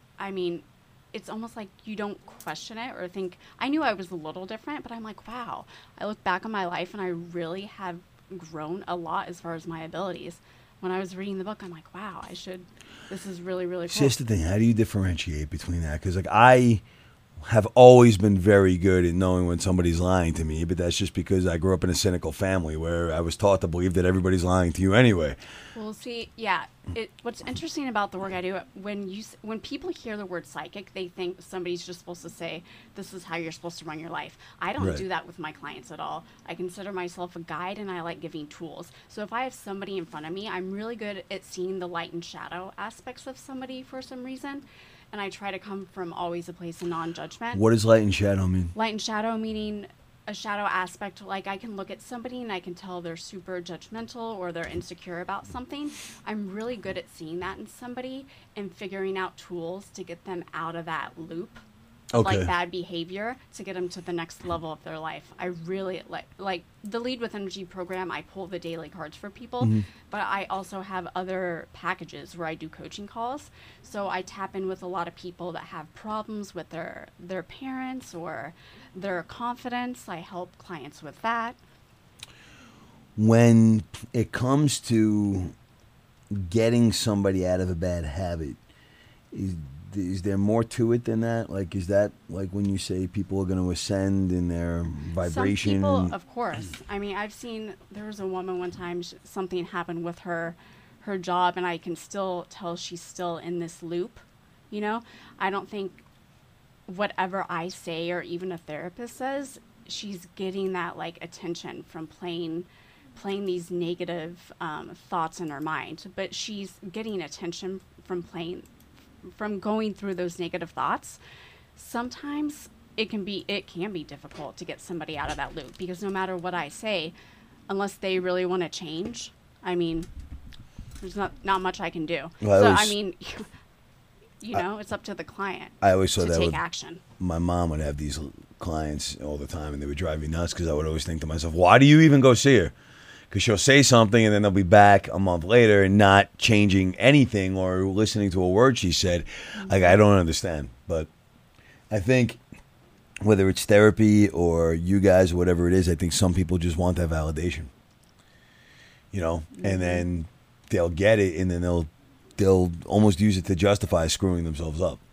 [SPEAKER 3] it's almost like you don't question it or think. I knew I was a little different, but I'm like, wow. I look back on my life and I really have grown a lot as far as my abilities. When I was reading the book, I'm like, wow, this is really, really cool.
[SPEAKER 4] See, that's the thing. How do you differentiate between that? Because like I have always been very good at knowing when somebody's lying to me, but that's just because I grew up in a cynical family where I was taught to believe that everybody's lying to you anyway.
[SPEAKER 3] Well, see, yeah. What's interesting about the work I do, when people hear the word psychic, they think somebody's just supposed to say, this is how you're supposed to run your life. I don't
[SPEAKER 4] Right.
[SPEAKER 3] do that with my clients at all. I consider myself a guide, and I like giving tools. So if I have somebody in front of me, I'm really good at seeing the light and shadow aspects of somebody for some reason, and I try to come from always a place of non-judgment.
[SPEAKER 4] What does light and shadow mean?
[SPEAKER 3] Light and shadow meaning a shadow aspect, like I can look at somebody and I can tell they're super judgmental or they're insecure about something. I'm really good at seeing that in somebody and figuring out tools to get them out of that loop of
[SPEAKER 4] Okay.
[SPEAKER 3] like bad behavior to get them to the next level of their life. I really like the Lead with Energy program. I pull the daily cards for people, but I also have other packages where I do coaching calls. So I tap in with a lot of people that have problems with their parents or their confidence. I help clients with that.
[SPEAKER 4] When it comes to getting somebody out of a bad habit, is there more to it than that? Like, is that like when you say people are going to ascend in their vibration?
[SPEAKER 3] Some people, of course. I mean, there was a woman one time, something happened with her job, and I can still tell she's still in this loop. You know, I don't think whatever I say or even a therapist says, she's getting that like attention from playing playing these negative thoughts in her mind, but she's getting attention from going through those negative thoughts. Sometimes it can be difficult to get somebody out of that loop, because no matter what I say, unless they really want to change, I mean, there's not much I can do.
[SPEAKER 4] Well,
[SPEAKER 3] I mean, it's up to the client.
[SPEAKER 4] I always saw
[SPEAKER 3] to
[SPEAKER 4] that
[SPEAKER 3] take
[SPEAKER 4] with
[SPEAKER 3] action.
[SPEAKER 4] my mom would have these clients all the time, and they would drive me nuts because I would always think to myself, why do you even go see her? Because she'll say something and then they'll be back a month later and not changing anything or listening to a word she said. Like, I don't understand. But I think whether it's therapy or you guys or whatever it is, I think some people just want that validation. And then they'll get it, and then they'll almost use it to justify screwing themselves up.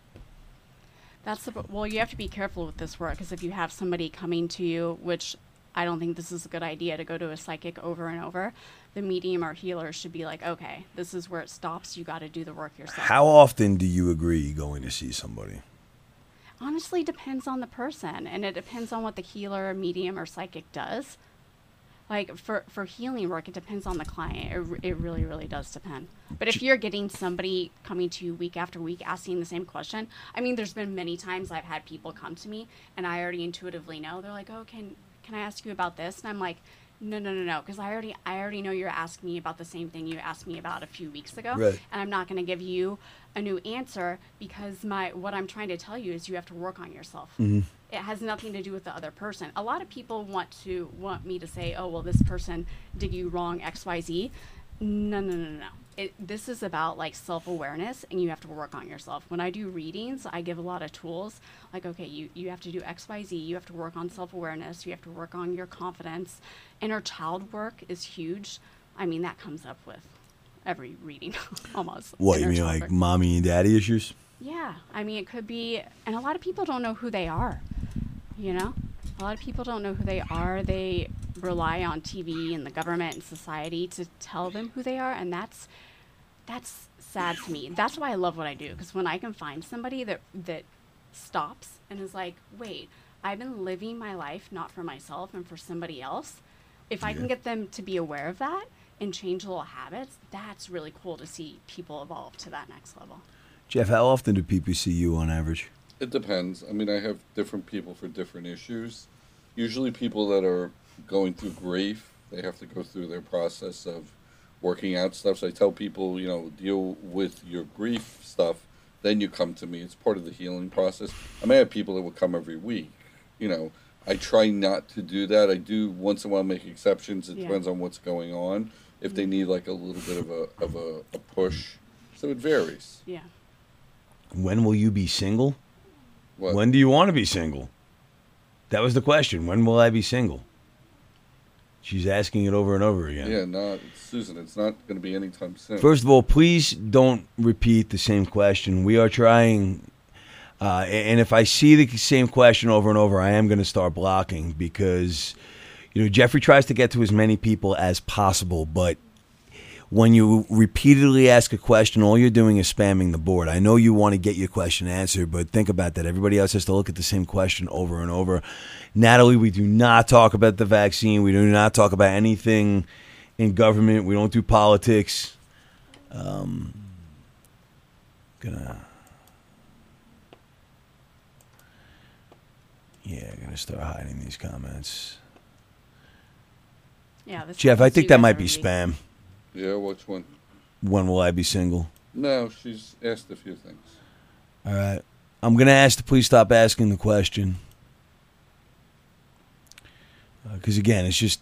[SPEAKER 3] Well, you have to be careful with this work, because if you have somebody coming to you, which I don't think this is a good idea to go to a psychic over and over, the medium or healer should be like, okay, this is where it stops. You got to do the work yourself.
[SPEAKER 4] How often do you agree going to see somebody?
[SPEAKER 3] Honestly, depends on the person, and it depends on what the healer, medium, or psychic does. Like, for healing work, it depends on the client. It really, really does depend. But if you're getting somebody coming to you week after week asking the same question, I mean, there's been many times I've had people come to me, and I already intuitively know. They're like, oh, can I ask you about this? And I'm like, no, because I already know you're asking me about the same thing you asked me about a few weeks ago.
[SPEAKER 4] Right.
[SPEAKER 3] And I'm not going to give you a new answer, because what I'm trying to tell you is you have to work on yourself.
[SPEAKER 4] Mm-hmm.
[SPEAKER 3] It has nothing to do with the other person. A lot of people want me to say, oh, well, this person did you wrong, XYZ. No. This is about like self-awareness, and you have to work on yourself. When I do readings, I give a lot of tools. Like, okay, you have to do XYZ. You have to work on self-awareness. You have to work on your confidence. Inner child work is huge. I mean, that comes up with every reading almost.
[SPEAKER 4] What, you mean like
[SPEAKER 3] work.
[SPEAKER 4] mommy and daddy issues?
[SPEAKER 3] Yeah. I mean, it could be, and a lot of people don't know who they are, A lot of people don't know who they are. They rely on TV and the government and society to tell them who they are, and that's sad to me. That's why I love what I do, because when I can find somebody that stops and is like, wait, I've been living my life not for myself and for somebody else. If I can get them to be aware of that and change little habits, that's really cool to see people evolve to that next level.
[SPEAKER 4] Jeff, how often do people see you on average?
[SPEAKER 1] It depends. I mean, I have different people for different issues. Usually people that are going through grief, they have to go through their process of working out stuff. So I tell people, deal with your grief stuff, then you come to me. It's part of the healing process. I may have people that will come every week. I try not to do that. I do once in a while make exceptions. It depends on what's going on. If they need like a little bit of a push. So it varies.
[SPEAKER 3] Yeah.
[SPEAKER 4] When will you be single?
[SPEAKER 1] What?
[SPEAKER 4] When do you want to be single? That was the question. When will I be single? She's asking it over and over again.
[SPEAKER 1] Yeah, no, Susan, it's not going to be anytime soon.
[SPEAKER 4] First of all, please don't repeat the same question. We are trying, and if I see the same question over and over, I am going to start blocking, because, Jeffrey tries to get to as many people as possible, but when you repeatedly ask a question, all you're doing is spamming the board. I know you want to get your question answered, but think about that. Everybody else has to look at the same question over and over. Natalie, we do not talk about the vaccine. We do not talk about anything in government. We don't do politics. Gonna start hiding these comments.
[SPEAKER 3] Yeah.
[SPEAKER 4] Jeff, I think that might be spam.
[SPEAKER 1] Yeah, which one?
[SPEAKER 4] When will I be single?
[SPEAKER 1] No, she's asked a few things.
[SPEAKER 4] All right. I'm going to ask to please stop asking the question. Because, again, it's just...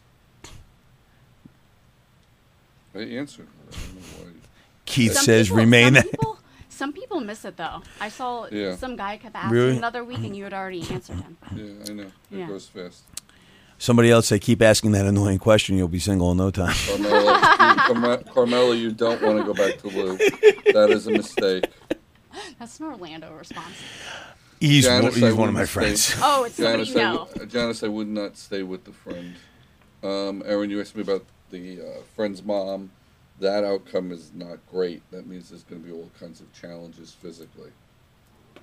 [SPEAKER 1] I answered. I don't know why.
[SPEAKER 4] Keith says remain...
[SPEAKER 3] Some people miss it, though. I saw some guy kept asking
[SPEAKER 4] Really?
[SPEAKER 3] another week, and you had already answered him.
[SPEAKER 1] Yeah, I know. It goes fast.
[SPEAKER 4] Somebody else say, keep asking that annoying question, you'll be single in no time.
[SPEAKER 1] Carmela, you don't want to go back to Lou. That is a mistake.
[SPEAKER 3] That's an Orlando response.
[SPEAKER 4] He's
[SPEAKER 1] Janice,
[SPEAKER 4] one of my friends.
[SPEAKER 3] Oh, it's somebody you know.
[SPEAKER 1] Janice, I would not stay with the friend. Aaron, you asked me about the friend's mom. That outcome is not great. That means there's going to be all kinds of challenges physically.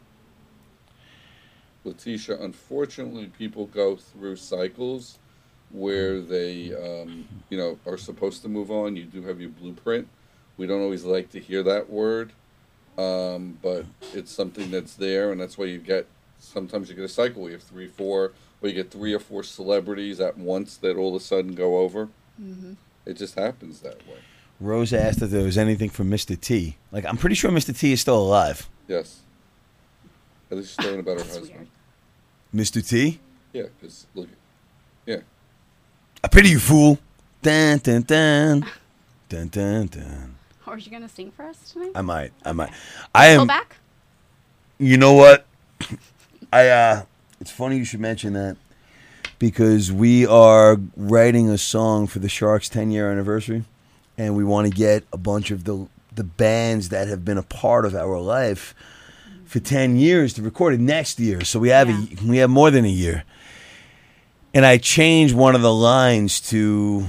[SPEAKER 1] Letitia, unfortunately, people go through cycles where they, are supposed to move on. You do have your blueprint. We don't always like to hear that word, but it's something that's there, and that's why sometimes you get a cycle. We have 3, 4, or you get 3 or 4 celebrities at once that all of a sudden go over. Mm-hmm. It just happens that way.
[SPEAKER 4] Rose asked if there was anything from Mr. T. Like, I'm pretty sure Mr. T is still alive.
[SPEAKER 1] Yes. At least she's talking about her husband.
[SPEAKER 3] Weird.
[SPEAKER 4] Mr. T?
[SPEAKER 1] Yeah, because look, yeah.
[SPEAKER 4] I pity you, fool. Dun, dun, dun. Dun, dun, dun.
[SPEAKER 3] Are you gonna sing for us tonight?
[SPEAKER 4] I might. I am.
[SPEAKER 3] Go back.
[SPEAKER 4] You know what? It's funny you should mention that because we are writing a song for the Sharks' 10-year anniversary, and we want to get a bunch of the bands that have been a part of our life for 10 years to record it next year. So we have we have more than a year. And I changed one of the lines to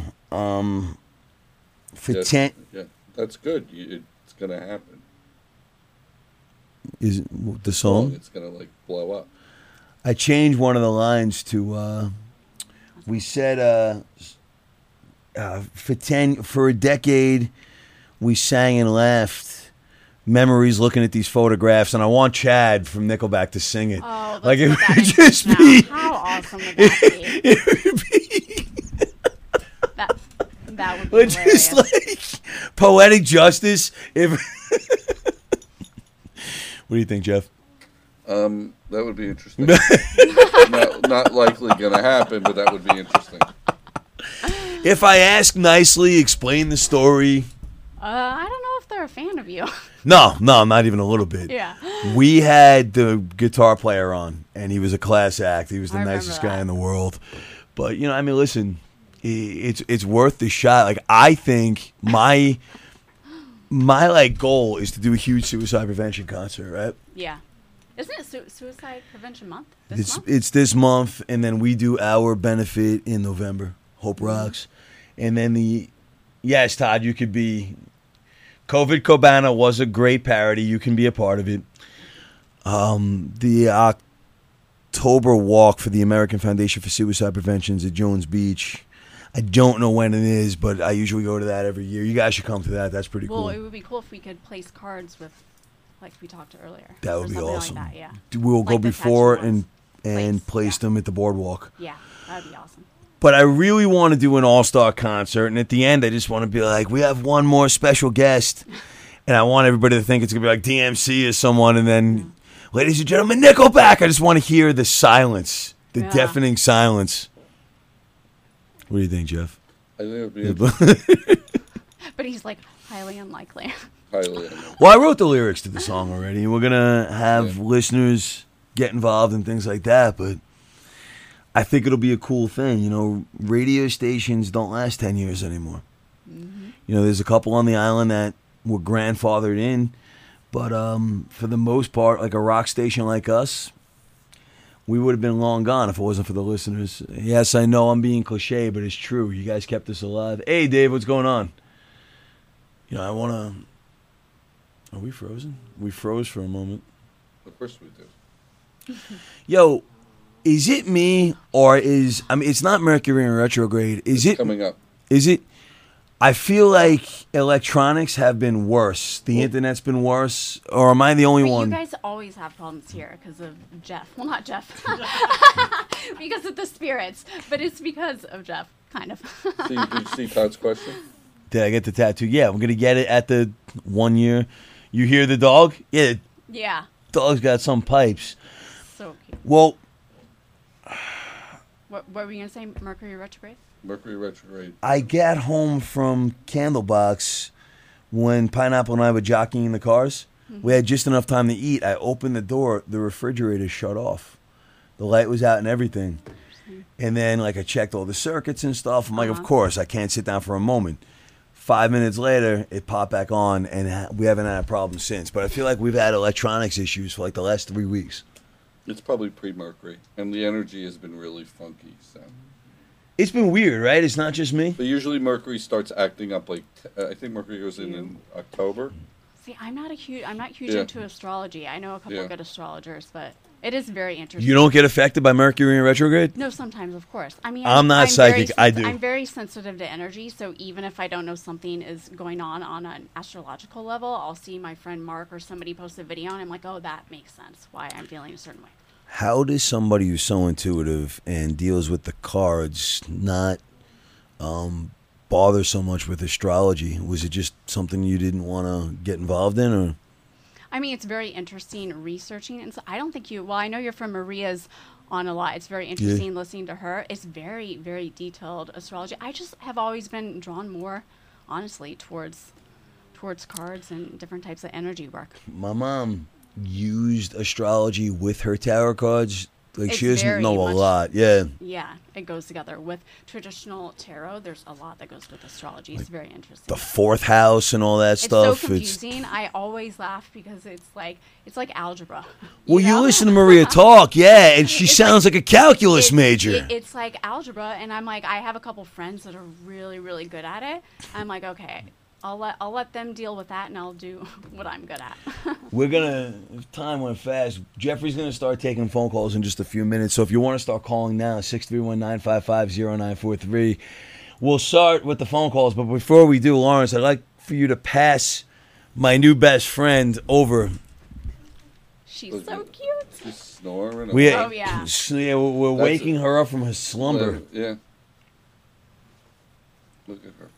[SPEAKER 4] for 10.
[SPEAKER 1] Yeah, that's good. It's gonna happen.
[SPEAKER 4] Is it the song?
[SPEAKER 1] It's gonna blow up.
[SPEAKER 4] I changed one of the lines to we said for a decade we sang and laughed, memories looking at these photographs, and I want Chad from Nickelback to sing it.
[SPEAKER 3] Oh,
[SPEAKER 4] like it
[SPEAKER 3] would
[SPEAKER 4] would just be.
[SPEAKER 3] How awesome would that be?
[SPEAKER 4] It would be.
[SPEAKER 3] That would be hilarious.
[SPEAKER 4] Just like poetic justice. If what do you think, Jeff?
[SPEAKER 1] That would be interesting. not likely gonna happen, but that would be interesting.
[SPEAKER 4] If I ask nicely, explain the story.
[SPEAKER 3] I don't know if they're a fan of you.
[SPEAKER 4] No, not even a little bit.
[SPEAKER 3] Yeah.
[SPEAKER 4] We had the guitar player on, and he was a class act. He was the
[SPEAKER 3] I
[SPEAKER 4] nicest
[SPEAKER 3] remember
[SPEAKER 4] guy
[SPEAKER 3] that.
[SPEAKER 4] in the world. But listen, it's worth the shot. Like, I think my goal is to do a huge suicide prevention concert, right?
[SPEAKER 3] Yeah. Isn't it Suicide Prevention Month?
[SPEAKER 4] It's this month, and then we do our benefit in November. Hope Rocks, and then yes, Todd, you could be. COVID Cabana was a great parody. You can be a part of it. The October walk for the American Foundation for Suicide Prevention is at Jones Beach. I don't know when it is, but I usually go to that every year. You guys should come to that. That's pretty cool.
[SPEAKER 3] Well, it would be cool if we could place cards with, like we talked earlier.
[SPEAKER 4] That would be
[SPEAKER 3] something
[SPEAKER 4] awesome.
[SPEAKER 3] Like that, yeah.
[SPEAKER 4] We'll go
[SPEAKER 3] Like the
[SPEAKER 4] before
[SPEAKER 3] tattoo
[SPEAKER 4] and place them at the boardwalk.
[SPEAKER 3] Yeah, that would be awesome.
[SPEAKER 4] But I really want to do an all-star concert, and at the end, I just want to be like, we have one more special guest, and I want everybody to think it's going to be like DMC or someone, and then, ladies and gentlemen, Nickelback. I just want to hear the silence, the deafening silence. What do you think, Jeff?
[SPEAKER 1] I think it would be interesting.
[SPEAKER 3] But he's like, highly unlikely.
[SPEAKER 1] Highly unlikely.
[SPEAKER 4] Well, I wrote the lyrics to the song already, and we're going to have listeners get involved and things like that, but I think it'll be a cool thing. Radio stations don't last 10 years anymore. Mm-hmm. There's a couple on the island that were grandfathered in, but for the most part, like a rock station like us, we would have been long gone if it wasn't for the listeners. Yes, I know I'm being cliche, but it's true. You guys kept us alive. Hey, Dave, what's going on? I want to... Are we frozen? We froze for a moment.
[SPEAKER 1] Of course we do.
[SPEAKER 4] Yo... Is it me, or it's not Mercury in retrograde. It's
[SPEAKER 1] coming up.
[SPEAKER 4] Is it? I feel like electronics have been worse. The internet's been worse, or am I the only one?
[SPEAKER 3] You guys always have problems here because of Jeff. Well, not Jeff. Because of the spirits, but it's because of Jeff, kind of.
[SPEAKER 1] Did you see Todd's question?
[SPEAKER 4] Did I get the tattoo? Yeah, I'm going to get it at the 1 year. You hear the dog? Yeah.
[SPEAKER 3] Yeah.
[SPEAKER 4] Dog's got some pipes.
[SPEAKER 3] So cute.
[SPEAKER 4] Well...
[SPEAKER 3] What were we going to say? Mercury retrograde?
[SPEAKER 1] Mercury retrograde.
[SPEAKER 4] I got home from Candlebox when Pineapple and I were jockeying the cars. Mm-hmm. We had just enough time to eat. I opened the door. The refrigerator shut off. The light was out and everything. Mm-hmm. And then, I checked all the circuits and stuff. I'm like, of course, I can't sit down for a moment. 5 minutes later, it popped back on, and we haven't had a problem since. But I feel like we've had electronics issues for, the last 3 weeks.
[SPEAKER 1] It's probably pre-Mercury, and the energy has been really funky. So
[SPEAKER 4] it's been weird, right? It's not just me.
[SPEAKER 1] But usually Mercury starts acting up. I think Mercury goes in October.
[SPEAKER 3] See, I'm not huge into astrology. I know a couple of good astrologers, but It is very interesting.
[SPEAKER 4] You don't get affected by Mercury in retrograde?
[SPEAKER 3] No, sometimes, of course. I mean,
[SPEAKER 4] I'm not psychic. I do.
[SPEAKER 3] I'm very sensitive to energy, so even if I don't know something is going on an astrological level, I'll see my friend Mark or somebody post a video, and I'm like, oh, that makes sense, why I'm feeling a certain way.
[SPEAKER 4] How does somebody who's so intuitive and deals with the cards not bother so much with astrology? Was it just something you didn't want to get involved in, or?
[SPEAKER 3] I mean, it's very interesting researching, and so I don't think well, I know you're from Maria's on a lot. It's very interesting listening to her. It's very, very detailed astrology. I just have always been drawn more, honestly, towards cards and different types of energy work.
[SPEAKER 4] My mom used astrology with her tarot cards. Like,
[SPEAKER 3] It's
[SPEAKER 4] she doesn't
[SPEAKER 3] very
[SPEAKER 4] know a
[SPEAKER 3] much-
[SPEAKER 4] lot. Yeah.
[SPEAKER 3] Yeah, it goes together with traditional tarot. There's a lot that goes with astrology. It's very interesting.
[SPEAKER 4] The fourth house and all that
[SPEAKER 3] It's
[SPEAKER 4] stuff.
[SPEAKER 3] so confusing. I always laugh because it's like algebra.
[SPEAKER 4] Well, you
[SPEAKER 3] know?
[SPEAKER 4] listen to Maria talk, yeah, and she
[SPEAKER 3] It's
[SPEAKER 4] sounds like a calculus
[SPEAKER 3] It's-
[SPEAKER 4] major.
[SPEAKER 3] It's like algebra, and I'm like, I have a couple friends that are really, really good at it. I'm like, okay, I'll let them deal with that, and I'll do what I'm good at.
[SPEAKER 4] We're time went fast. Jeffrey's gonna start taking phone calls in just a few minutes. So if you want to start calling now, 631-955-0943. We'll start with the phone calls, but before we do, Lawrence, I'd like for you to pass my new best friend over.
[SPEAKER 3] She's so cute.
[SPEAKER 1] She's snoring.
[SPEAKER 3] Oh, yeah.
[SPEAKER 4] We're waking her up from her slumber.
[SPEAKER 1] Yeah. Look at her.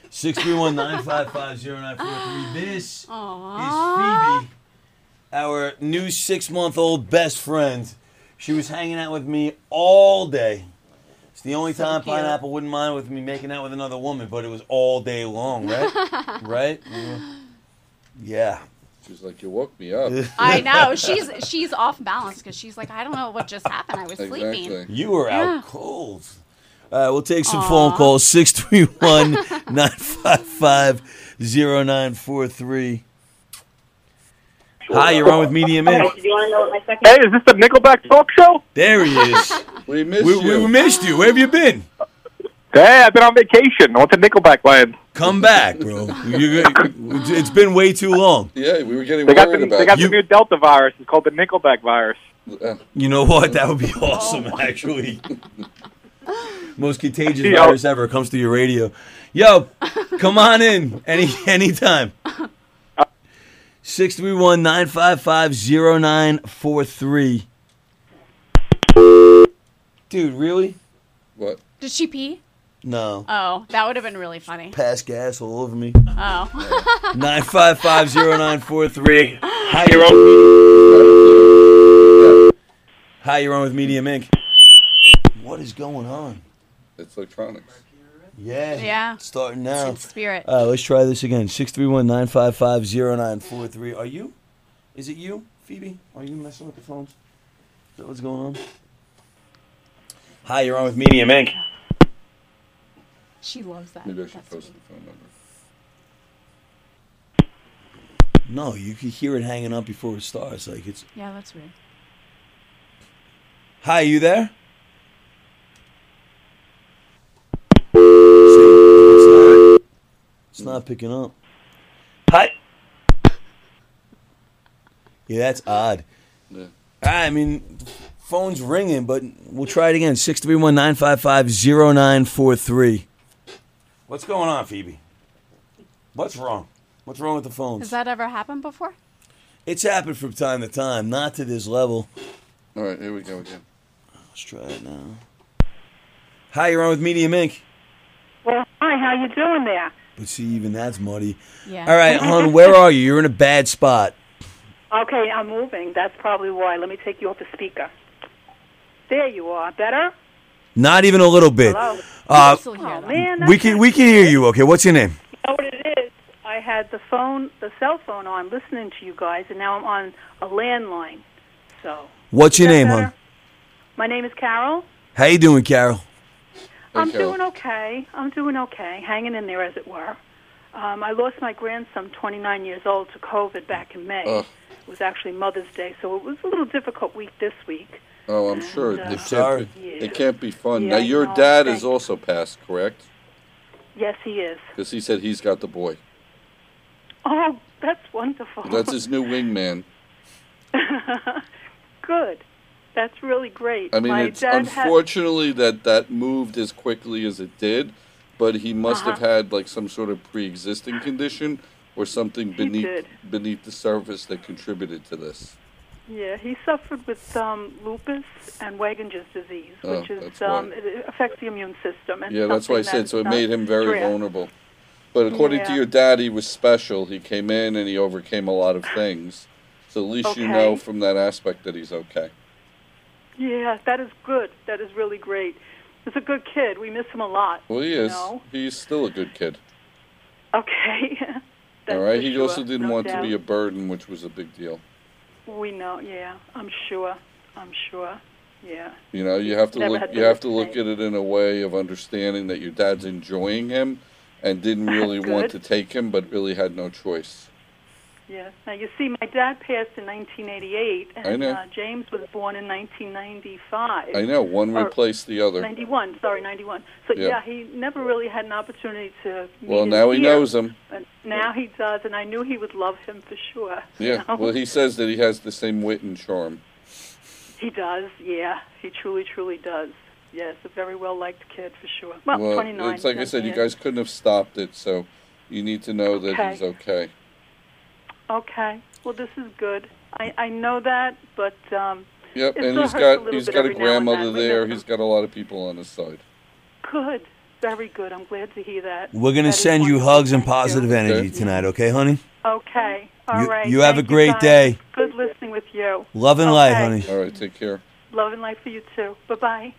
[SPEAKER 4] 631-955-0943. This
[SPEAKER 3] Aww.
[SPEAKER 4] is Phoebe, our new 6-month-old best friend. She was hanging out with me all day. It's the only
[SPEAKER 3] So
[SPEAKER 4] time
[SPEAKER 3] cute.
[SPEAKER 4] Pineapple wouldn't mind with me making out with another woman, but it was all day long, right? Right? Yeah.
[SPEAKER 1] She's like, you woke me up.
[SPEAKER 3] I know she's off balance because she's like, I don't know what just happened. I was sleeping.
[SPEAKER 1] Exactly.
[SPEAKER 4] You were
[SPEAKER 3] Yeah.
[SPEAKER 4] out cold. We'll take some phone calls. 631-955-0943. Hi, you're on with Medium Inc.
[SPEAKER 5] Hey, is this the Nickelback talk show?
[SPEAKER 4] There he is.
[SPEAKER 1] We missed
[SPEAKER 4] we
[SPEAKER 1] you.
[SPEAKER 4] missed you. Where have you been?
[SPEAKER 5] Hey, I've been on vacation. I went to Nickelback land.
[SPEAKER 4] Come back, bro. It's been way too long.
[SPEAKER 1] Yeah, we were getting
[SPEAKER 5] They got
[SPEAKER 1] worried
[SPEAKER 5] the
[SPEAKER 1] about you.
[SPEAKER 5] new Delta virus. It's called the Nickelback virus.
[SPEAKER 4] You know what? That would be awesome, actually. Most contagious
[SPEAKER 5] Yo.
[SPEAKER 4] virus ever comes to your radio. Yo, come on in anytime. 631-955-0943. Dude, really?
[SPEAKER 1] What?
[SPEAKER 3] Did she pee?
[SPEAKER 4] No.
[SPEAKER 3] Oh, that would have been really funny.
[SPEAKER 4] Pass gas all over me.
[SPEAKER 3] Oh.
[SPEAKER 4] 955-0943. Hi, you're on with Medium Inc. What is going on?
[SPEAKER 1] It's electronics.
[SPEAKER 4] Yeah.
[SPEAKER 3] Yeah.
[SPEAKER 4] Starting now.
[SPEAKER 3] It's spirit.
[SPEAKER 4] Let's try this again. 631-955-0943. Are you? Is it you, Phoebe? Are you messing with the phones? Is that what's going on? Hi, you're on with Medium Inc.
[SPEAKER 3] She loves that.
[SPEAKER 1] Maybe I should
[SPEAKER 3] That's
[SPEAKER 1] post
[SPEAKER 3] sweet.
[SPEAKER 1] the phone number.
[SPEAKER 4] No, you can hear it hanging up before it starts. Like it's.
[SPEAKER 3] Yeah, that's weird.
[SPEAKER 4] Hi, you there? It's not picking up. Hi. Yeah, that's odd.
[SPEAKER 1] Yeah.
[SPEAKER 4] I mean, phone's ringing, but we'll try it again. 631-955-0943. What's going on, Phoebe? What's wrong? What's wrong with the phones?
[SPEAKER 3] Has that ever happened before?
[SPEAKER 4] It's happened from time to time, not to this level.
[SPEAKER 1] All right, here we go again.
[SPEAKER 4] Let's try it now. Hi, you're on with Medium Inc.
[SPEAKER 6] Well, hi, how you doing there?
[SPEAKER 4] But see, even that's muddy.
[SPEAKER 3] Yeah.
[SPEAKER 4] All right, hon, where are you? You're in a bad spot.
[SPEAKER 6] Okay, I'm moving. That's probably why. Let me take you off the speaker. There you are. Better?
[SPEAKER 4] Not even a little bit.
[SPEAKER 6] Hello?
[SPEAKER 3] I still hear
[SPEAKER 6] Oh,
[SPEAKER 3] that.
[SPEAKER 6] man.
[SPEAKER 4] We can hear you. Okay, what's your name?
[SPEAKER 6] You know what it is? I had the cell phone on listening to you guys, and now I'm on a landline. So.
[SPEAKER 4] What's your
[SPEAKER 6] Is that
[SPEAKER 4] name,
[SPEAKER 6] better?
[SPEAKER 4] hon?
[SPEAKER 6] My name is Carol.
[SPEAKER 4] How you doing, Carol?
[SPEAKER 6] I'm
[SPEAKER 1] Carol.
[SPEAKER 6] doing okay. Hanging in there, as it were. I lost my grandson, 29 years old, to COVID back in May.
[SPEAKER 1] Ugh.
[SPEAKER 6] It was actually Mother's Day, so it was a little difficult week this week.
[SPEAKER 1] Oh, I'm sure
[SPEAKER 6] And,
[SPEAKER 4] sorry.
[SPEAKER 1] it can't be fun.
[SPEAKER 6] Yeah,
[SPEAKER 1] Now, your
[SPEAKER 6] no,
[SPEAKER 1] dad
[SPEAKER 6] thank
[SPEAKER 1] is
[SPEAKER 6] you.
[SPEAKER 1] also passed, correct?
[SPEAKER 6] Yes, he is.
[SPEAKER 1] Because he said he's got the boy.
[SPEAKER 6] Oh, that's wonderful.
[SPEAKER 1] That's his new wingman.
[SPEAKER 6] Good. That's really great.
[SPEAKER 1] I mean,
[SPEAKER 6] My
[SPEAKER 1] it's
[SPEAKER 6] dad had-
[SPEAKER 1] unfortunately that moved as quickly as it did, but he must have had like some sort of pre-existing condition or something
[SPEAKER 6] did.
[SPEAKER 1] beneath the surface that contributed to this.
[SPEAKER 6] Yeah, he suffered with lupus and Wegener's disease,
[SPEAKER 1] Oh,
[SPEAKER 6] which is
[SPEAKER 1] that's why.
[SPEAKER 6] it affects the immune system. And
[SPEAKER 1] Yeah, that's why I
[SPEAKER 6] something
[SPEAKER 1] said. So it
[SPEAKER 6] that's
[SPEAKER 1] made him very
[SPEAKER 6] rare.
[SPEAKER 1] vulnerable. But according to
[SPEAKER 6] Yeah.
[SPEAKER 1] your dad, he was special. He came in and he overcame a lot of things. So at least you know
[SPEAKER 6] Okay.
[SPEAKER 1] from that aspect that he's okay.
[SPEAKER 6] Yeah, that is good. That is really great. He's a good kid. We miss him a lot.
[SPEAKER 1] Well, he
[SPEAKER 6] you
[SPEAKER 1] is.
[SPEAKER 6] know?
[SPEAKER 1] He's still a good kid.
[SPEAKER 6] Okay. That's
[SPEAKER 1] All right.
[SPEAKER 6] for
[SPEAKER 1] He
[SPEAKER 6] sure.
[SPEAKER 1] also didn't
[SPEAKER 6] No
[SPEAKER 1] want to
[SPEAKER 6] doubt.
[SPEAKER 1] be a burden, which was a big deal.
[SPEAKER 6] We know. Yeah, I'm sure. Yeah.
[SPEAKER 1] You know, you have to
[SPEAKER 6] Never
[SPEAKER 1] look.
[SPEAKER 6] had
[SPEAKER 1] You
[SPEAKER 6] to
[SPEAKER 1] have to
[SPEAKER 6] look
[SPEAKER 1] look at it in a way of understanding that your dad's enjoying him, and didn't really want to
[SPEAKER 6] Good.
[SPEAKER 1] take him, but really had no choice.
[SPEAKER 6] Yes. Now you see, my dad passed in 1988, and
[SPEAKER 1] I know.
[SPEAKER 6] James was born in 1995.
[SPEAKER 1] I know one
[SPEAKER 6] Or
[SPEAKER 1] replaced the other.
[SPEAKER 6] 91. Sorry, 91. So
[SPEAKER 1] Yeah.
[SPEAKER 6] he never really had an opportunity to meet
[SPEAKER 1] Well,
[SPEAKER 6] his
[SPEAKER 1] now he
[SPEAKER 6] peers.
[SPEAKER 1] knows him.
[SPEAKER 6] And now he does, and I knew he would love him for sure. you
[SPEAKER 1] Yeah.
[SPEAKER 6] know?
[SPEAKER 1] Well, he says that he has the same wit and charm.
[SPEAKER 6] He does. Yeah, he truly, truly does. Yes, a very well liked kid for sure. Well,
[SPEAKER 1] Well,
[SPEAKER 6] 29.
[SPEAKER 1] it's like I said, you
[SPEAKER 6] yeah.
[SPEAKER 1] guys couldn't have stopped it, so you need to know that
[SPEAKER 6] Okay.
[SPEAKER 1] he's okay.
[SPEAKER 6] Okay. Well, this is good. I know that, but
[SPEAKER 1] Yep,
[SPEAKER 6] It
[SPEAKER 1] and
[SPEAKER 6] still
[SPEAKER 1] he's
[SPEAKER 6] hurts a
[SPEAKER 1] got
[SPEAKER 6] little bit
[SPEAKER 1] a
[SPEAKER 6] every now and
[SPEAKER 1] grandmother
[SPEAKER 6] then,
[SPEAKER 1] there.
[SPEAKER 6] remember.
[SPEAKER 1] He's got a lot of people on his side.
[SPEAKER 6] good. Very good. I'm glad to hear that.
[SPEAKER 4] We're gonna
[SPEAKER 6] That is
[SPEAKER 4] send you
[SPEAKER 6] wonderful.
[SPEAKER 4] hugs and
[SPEAKER 6] Thank you.
[SPEAKER 4] positive energy
[SPEAKER 1] Okay.
[SPEAKER 4] tonight, okay, honey?
[SPEAKER 6] Okay. All
[SPEAKER 4] You-
[SPEAKER 6] right.
[SPEAKER 4] you have a
[SPEAKER 6] Thank
[SPEAKER 4] great
[SPEAKER 6] guys.
[SPEAKER 4] day.
[SPEAKER 6] Good listening with you.
[SPEAKER 4] Love and light,
[SPEAKER 6] Okay.
[SPEAKER 4] honey.
[SPEAKER 1] All right, take care.
[SPEAKER 6] Love and life for you too. Bye-bye.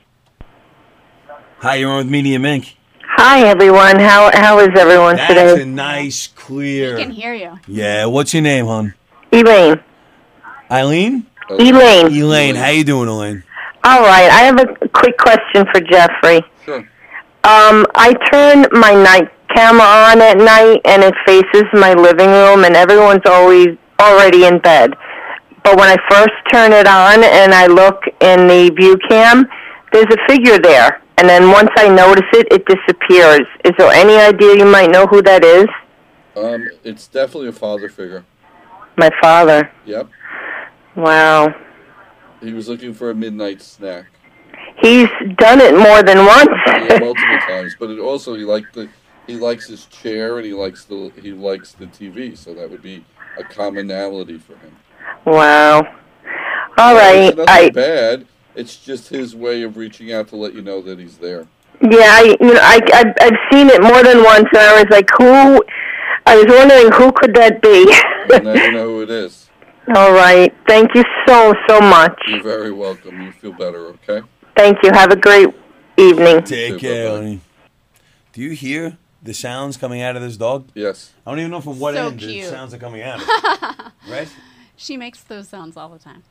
[SPEAKER 4] Hi, you're on with Media Mink.
[SPEAKER 7] Hi, everyone. How is everyone
[SPEAKER 4] That's
[SPEAKER 7] today?
[SPEAKER 4] a nice, clear.
[SPEAKER 3] We can hear you.
[SPEAKER 4] Yeah, what's your name, hon?
[SPEAKER 7] Elaine.
[SPEAKER 4] Eileen?
[SPEAKER 7] Elaine.
[SPEAKER 4] Elaine, how you doing, Elaine?
[SPEAKER 7] All right. I have a quick question for Jeffrey.
[SPEAKER 1] Sure.
[SPEAKER 7] I turn my night camera on at night, and it faces my living room, and everyone's already in bed. But when I first turn it on and I look in the view cam, there's a figure there. And then once I notice it, it disappears. Is there any idea you might know who that is?
[SPEAKER 1] It's definitely a father figure.
[SPEAKER 7] My father.
[SPEAKER 1] Yep.
[SPEAKER 7] Wow.
[SPEAKER 1] He was looking for a midnight snack.
[SPEAKER 7] He's done it more than once.
[SPEAKER 1] Yeah, multiple times. But it also he likes his chair and he likes the TV, so that would be a commonality for him.
[SPEAKER 7] Wow. All right.
[SPEAKER 1] It's nothing bad. It's just his way of reaching out to let you know that he's there.
[SPEAKER 7] I've seen it more than once, and I was like, who? I was wondering who could that be.
[SPEAKER 1] And now you know who it is.
[SPEAKER 7] All right. Thank you so much.
[SPEAKER 1] You're very welcome. You feel better, okay?
[SPEAKER 7] Thank you. Have a great evening.
[SPEAKER 4] Take
[SPEAKER 1] too,
[SPEAKER 4] care,
[SPEAKER 1] bye-bye.
[SPEAKER 4] honey. Do you hear the sounds coming out of this dog?
[SPEAKER 1] Yes.
[SPEAKER 4] I don't even know from what
[SPEAKER 3] So
[SPEAKER 4] end the
[SPEAKER 3] cute.
[SPEAKER 4] sounds are coming out of. Right?
[SPEAKER 3] She makes those sounds all the time.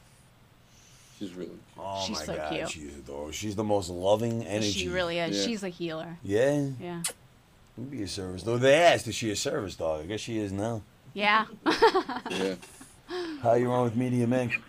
[SPEAKER 1] She's really
[SPEAKER 4] Oh
[SPEAKER 3] She's
[SPEAKER 4] my
[SPEAKER 3] so
[SPEAKER 4] God,
[SPEAKER 3] cute.
[SPEAKER 4] she's adorable. She's the most loving energy.
[SPEAKER 3] She really is.
[SPEAKER 1] Yeah.
[SPEAKER 3] She's a healer.
[SPEAKER 4] Yeah,
[SPEAKER 3] Yeah.
[SPEAKER 4] would be a service dog. They asked, is she a service dog? I guess she is now.
[SPEAKER 3] Yeah.
[SPEAKER 1] yeah.
[SPEAKER 4] How you on with Media Mink?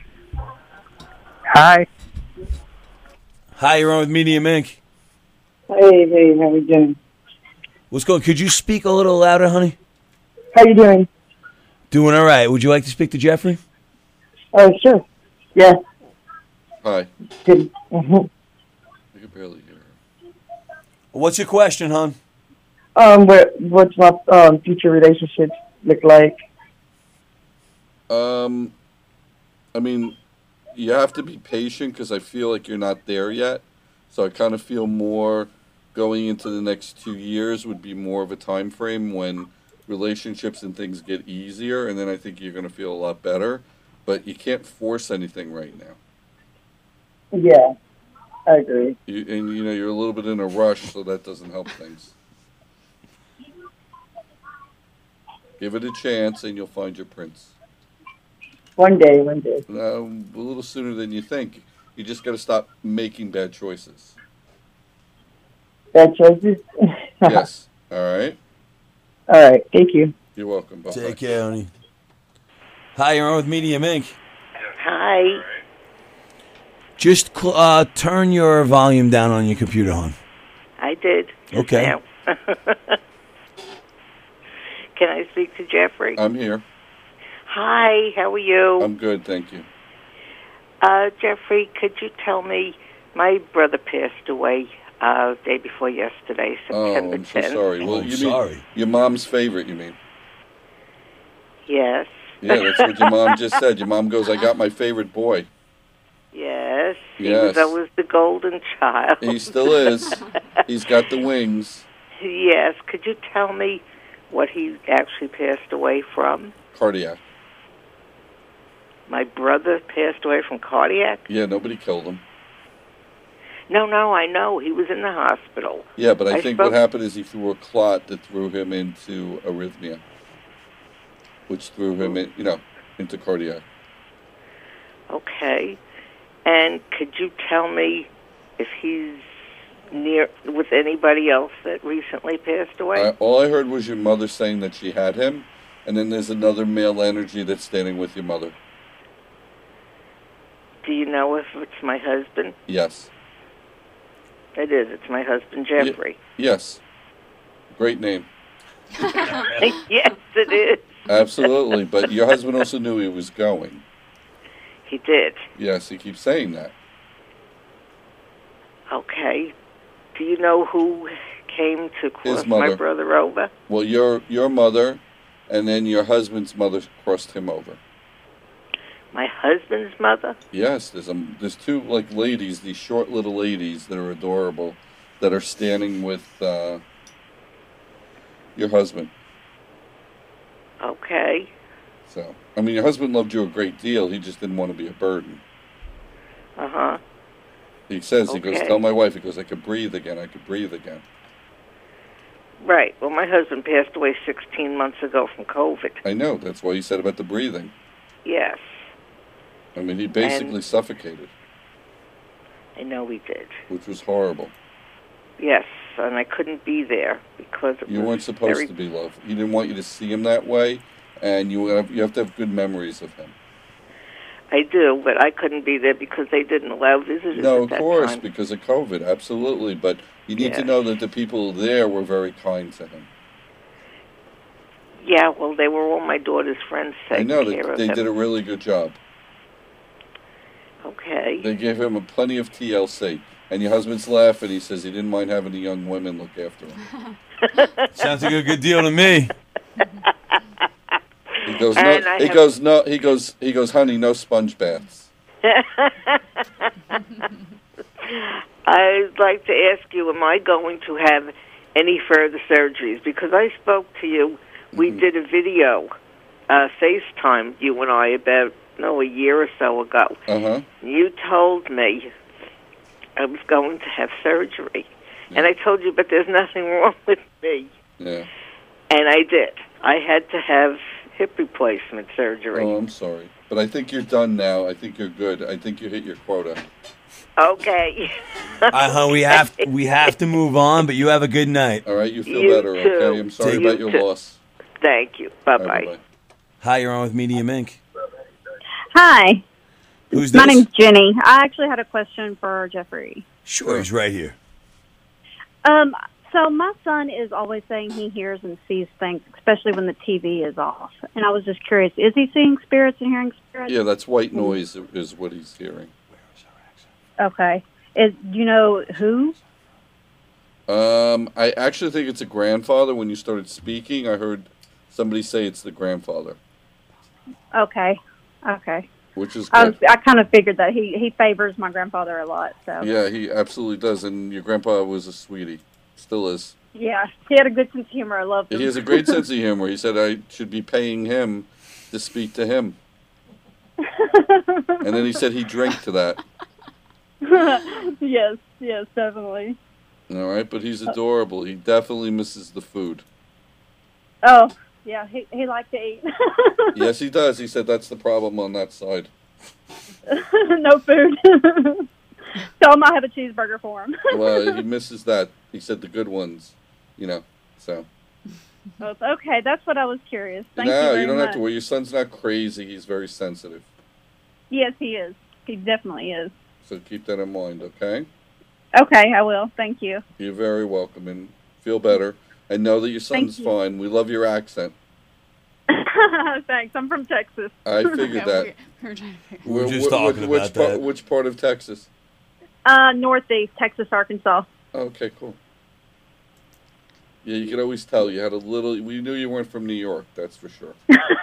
[SPEAKER 8] Hi.
[SPEAKER 4] Hi, you're on with Media Mink.
[SPEAKER 8] Hey, how we doing?
[SPEAKER 4] What's going? Could you speak a little louder, honey?
[SPEAKER 8] How you doing?
[SPEAKER 4] Doing all right. Would you like to speak to Jeffrey?
[SPEAKER 8] Oh, sure. Yeah.
[SPEAKER 1] Hi.
[SPEAKER 8] Good. Mm-hmm.
[SPEAKER 1] I can barely hear her.
[SPEAKER 4] What's your question, hon?
[SPEAKER 8] What's my future relationships look like?
[SPEAKER 1] I mean, you have to be patient because I feel like you're not there yet. So I kind of feel more going into the next 2 years would be more of a time frame when relationships and things get easier, and then I think you're going to feel a lot better. But you can't force anything right now.
[SPEAKER 8] Yeah, I agree.
[SPEAKER 1] You're a little bit in a rush, so that doesn't help things. Give it a chance, and you'll find your prince.
[SPEAKER 8] One day.
[SPEAKER 1] A little sooner than you think. You just got to stop making bad choices.
[SPEAKER 8] Bad choices?
[SPEAKER 1] Yes. All right.
[SPEAKER 8] All right, thank you.
[SPEAKER 1] You're welcome. Bye.
[SPEAKER 4] Take care, honey. Hi, you're on with Media Mink.
[SPEAKER 7] Hi.
[SPEAKER 4] Just turn your volume down on your computer, hon.
[SPEAKER 7] I did. just
[SPEAKER 4] Okay.
[SPEAKER 7] now. Can I speak to Jeffrey?
[SPEAKER 1] I'm here.
[SPEAKER 7] Hi, how are you?
[SPEAKER 1] I'm good, thank you.
[SPEAKER 9] Jeffrey, could you tell me, my brother passed away day before yesterday,
[SPEAKER 1] Oh,
[SPEAKER 9] September
[SPEAKER 1] I'm so
[SPEAKER 9] 10th.
[SPEAKER 1] sorry. Well,
[SPEAKER 4] Oh,
[SPEAKER 1] you
[SPEAKER 4] sorry.
[SPEAKER 1] mean your mom's favorite, you mean?
[SPEAKER 9] Yes.
[SPEAKER 1] Yeah, that's what your mom just said. Your mom goes, I got my favorite boy.
[SPEAKER 9] Yes. He
[SPEAKER 1] Yes.
[SPEAKER 9] was always the golden child.
[SPEAKER 1] He still is. He's got the wings.
[SPEAKER 9] Yes. Could you tell me what he actually passed away from?
[SPEAKER 1] Cardiac.
[SPEAKER 9] My brother passed away from cardiac?
[SPEAKER 1] Yeah, nobody killed him.
[SPEAKER 9] No, I know. He was in the hospital.
[SPEAKER 1] Yeah, but I think
[SPEAKER 9] spoke-
[SPEAKER 1] what happened is he threw a clot that threw him into arrhythmia, which threw him into cardiac.
[SPEAKER 9] Okay. And could you tell me if he's near with anybody else that recently passed away?
[SPEAKER 1] All I heard was your mother saying that she had him, and then there's another male energy that's standing with your mother.
[SPEAKER 9] Do you know if it's my husband?
[SPEAKER 1] Yes.
[SPEAKER 9] It is. It's my husband, Jeffrey.
[SPEAKER 1] Yes. Great name.
[SPEAKER 9] Yes, it is.
[SPEAKER 1] Absolutely. But your husband also knew he was going.
[SPEAKER 9] He did.
[SPEAKER 1] Yes, he keeps saying that.
[SPEAKER 9] Okay. Do you know who came to cross my
[SPEAKER 1] mother.
[SPEAKER 9] brother over?
[SPEAKER 1] Well, your mother, and then your husband's mother crossed him over.
[SPEAKER 9] My husband's mother?
[SPEAKER 1] Yes, there's two ladies, these short little ladies that are adorable, that are standing with your husband.
[SPEAKER 9] Okay.
[SPEAKER 1] So, I mean, your husband loved you a great deal. He just didn't want to be a burden.
[SPEAKER 9] Uh-huh.
[SPEAKER 1] He says, he goes,
[SPEAKER 9] Okay.
[SPEAKER 1] tell my wife, he goes, I could breathe again. I could breathe again.
[SPEAKER 9] Right. Well, my husband passed away 16 months ago from COVID.
[SPEAKER 1] I know. That's why he said about the breathing.
[SPEAKER 9] Yes.
[SPEAKER 1] I mean, he basically
[SPEAKER 9] And-
[SPEAKER 1] suffocated,
[SPEAKER 9] I know he did.
[SPEAKER 1] which was horrible.
[SPEAKER 9] Yes, and I couldn't be there because it
[SPEAKER 1] You
[SPEAKER 9] was
[SPEAKER 1] weren't supposed
[SPEAKER 9] very...
[SPEAKER 1] to be, love. He didn't want you to see him that way, and you have to have good memories of him.
[SPEAKER 9] I do, but I couldn't be there because they didn't allow visitors
[SPEAKER 1] No,
[SPEAKER 9] at
[SPEAKER 1] of
[SPEAKER 9] that
[SPEAKER 1] course,
[SPEAKER 9] time.
[SPEAKER 1] because of COVID, absolutely. But you need to
[SPEAKER 9] Yes.
[SPEAKER 1] know that the people there were very kind to him.
[SPEAKER 9] Yeah, well, they were all my daughter's friends
[SPEAKER 1] I
[SPEAKER 9] taking
[SPEAKER 1] know
[SPEAKER 9] care
[SPEAKER 1] that
[SPEAKER 9] of
[SPEAKER 1] they
[SPEAKER 9] him.
[SPEAKER 1] did a really good job.
[SPEAKER 9] Okay.
[SPEAKER 1] They gave him plenty of TLC. And your husband's laughing. He says he didn't mind having the young women look after him.
[SPEAKER 4] Sounds like a good deal to me.
[SPEAKER 1] He goes,
[SPEAKER 9] And
[SPEAKER 1] no.
[SPEAKER 9] I
[SPEAKER 1] He
[SPEAKER 9] have-
[SPEAKER 1] goes, no. He goes, honey, no sponge baths.
[SPEAKER 9] I'd like to ask you, am I going to have any further surgeries? Because I spoke to you. We did a video, FaceTime, you and I, about, a year or so ago.
[SPEAKER 1] Uh-huh.
[SPEAKER 9] You told me I was going to have surgery. And I told you, but there's nothing wrong with me.
[SPEAKER 1] Yeah.
[SPEAKER 9] And I did. I had to have hip replacement surgery.
[SPEAKER 1] Oh, I'm sorry. But I think you're done now. I think you're good. I think you hit your quota.
[SPEAKER 9] Okay.
[SPEAKER 4] We have to move on, but you have a good night.
[SPEAKER 1] All right, you feel
[SPEAKER 9] You
[SPEAKER 1] better,
[SPEAKER 9] too.
[SPEAKER 1] okay? I'm sorry
[SPEAKER 9] You
[SPEAKER 1] about your
[SPEAKER 9] too.
[SPEAKER 1] loss.
[SPEAKER 9] Thank you.
[SPEAKER 1] All
[SPEAKER 9] Bye-bye.
[SPEAKER 1] right, bye-bye.
[SPEAKER 4] Hi, you're on with Medium Inc.
[SPEAKER 10] Hi,
[SPEAKER 4] Who's
[SPEAKER 10] my
[SPEAKER 4] this?
[SPEAKER 10] name's Jenny. I actually had a question for Jeffrey.
[SPEAKER 4] Sure, he's right here.
[SPEAKER 10] So my son is always saying he hears and sees things, especially when the TV is off. And I was just curious, is he seeing spirits and hearing spirits?
[SPEAKER 1] Yeah, that's white noise is what he's hearing.
[SPEAKER 10] Okay. Do you know who?
[SPEAKER 1] I actually think it's a grandfather. When you started speaking, I heard somebody say it's the grandfather,
[SPEAKER 10] Okay. Okay.
[SPEAKER 1] which is
[SPEAKER 10] I
[SPEAKER 1] good.
[SPEAKER 10] kind of figured that he favors my grandfather a lot. So
[SPEAKER 1] Yeah, he absolutely does. And your grandpa was a sweetie. Still is.
[SPEAKER 10] yeah, he had a good sense of humor. I loved him.
[SPEAKER 1] He has a great sense of humor. He said I should be paying him to speak to him. And then he said he'd drink to that.
[SPEAKER 10] yes, definitely.
[SPEAKER 1] All right, but he's adorable. He definitely misses the food.
[SPEAKER 10] Oh, yeah, he liked to eat.
[SPEAKER 1] Yes, he does. He said that's the problem on that side.
[SPEAKER 10] No food. Tell him I have a cheeseburger for him.
[SPEAKER 1] Well, he misses that. He said the good ones, so.
[SPEAKER 10] Well, okay, that's what I was curious. Thank you
[SPEAKER 1] No,
[SPEAKER 10] very
[SPEAKER 1] you don't
[SPEAKER 10] much.
[SPEAKER 1] have to worry. Your son's not crazy. He's very sensitive.
[SPEAKER 10] Yes, he is. He definitely is.
[SPEAKER 1] So keep that in mind, okay?
[SPEAKER 10] Okay, I will. Thank you.
[SPEAKER 1] You're very welcome, and feel better. And know that your son's
[SPEAKER 10] you.
[SPEAKER 1] fine. We love your accent.
[SPEAKER 6] Thanks. I'm from Texas.
[SPEAKER 1] I figured
[SPEAKER 3] Yeah,
[SPEAKER 1] that.
[SPEAKER 3] we were trying to figure.
[SPEAKER 4] We were just talking about that.
[SPEAKER 1] Which part of Texas?
[SPEAKER 6] Northeast, Texas, Arkansas.
[SPEAKER 1] Okay, cool. Yeah, you could always tell you had a little. We knew you weren't from New York. That's for sure.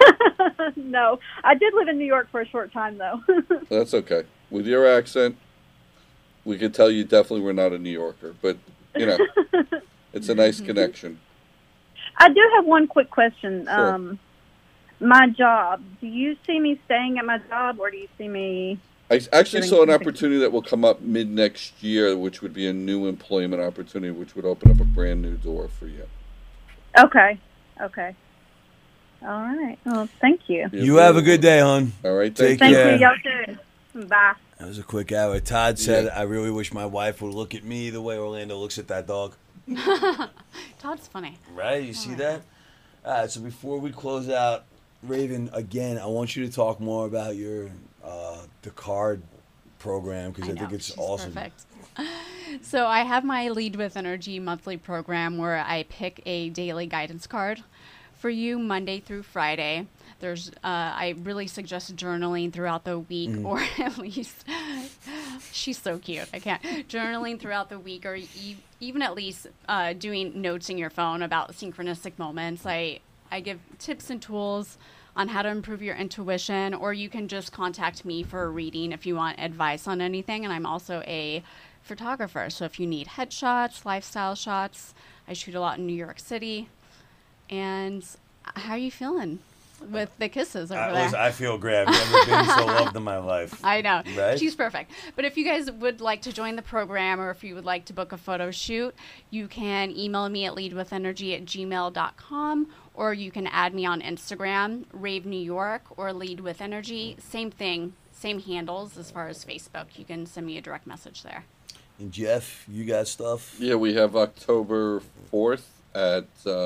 [SPEAKER 6] No, I did live in New York for a short time, though.
[SPEAKER 1] That's okay. With your accent, we could tell you definitely were not a New Yorker. But you know, it's a nice connection.
[SPEAKER 10] I do have one quick question.
[SPEAKER 1] Sure.
[SPEAKER 10] My job. Do you see me staying at my job, or do you see me?
[SPEAKER 1] I actually
[SPEAKER 10] Getting
[SPEAKER 1] saw an
[SPEAKER 10] something.
[SPEAKER 1] opportunity that will come up mid next year, which would be a new employment opportunity, which would open up a brand new door for you.
[SPEAKER 10] Okay. Okay. All right. Well, thank you.
[SPEAKER 4] You have a good day, hon.
[SPEAKER 1] All right,
[SPEAKER 4] Take
[SPEAKER 10] Thank
[SPEAKER 4] care.
[SPEAKER 10] you. Y'all too. Bye.
[SPEAKER 4] That was a quick hour. Todd said,
[SPEAKER 1] Yeah.
[SPEAKER 4] I really wish my wife would look at me the way Orlando looks at that dog.
[SPEAKER 3] Todd's funny.
[SPEAKER 4] Right? You see that? All right, so before we close out, Raven, again, I want you to talk more about your the card program because I think
[SPEAKER 3] know,
[SPEAKER 4] it's
[SPEAKER 3] she's
[SPEAKER 4] awesome.
[SPEAKER 3] Perfect. So I have my Lead with Energy monthly program where I pick a daily guidance card for you Monday through Friday. There's I really suggest journaling throughout the week, or at least she's so cute. I can't journaling throughout the week, or even at least doing notes in your phone about synchronistic moments. I give tips and tools on how to improve your intuition, or you can just contact me for a reading if you want advice on anything. And I'm also a photographer, so if you need headshots, lifestyle shots, I shoot a lot in New York City. And how are you feeling with the kisses over there?
[SPEAKER 4] I feel great. I've never been so loved in my life.
[SPEAKER 3] I know.
[SPEAKER 4] Right?
[SPEAKER 3] She's perfect. But if you guys would like to join the program, or if you would like to book a photo shoot, you can email me at leadwithenergy@gmail.com, or you can add me on Instagram, Rave New York, or Lead with Energy. Same thing, same handles as far as Facebook. You can send me a direct message there.
[SPEAKER 4] And Jeff, you got stuff?
[SPEAKER 1] Yeah, we have October 4th at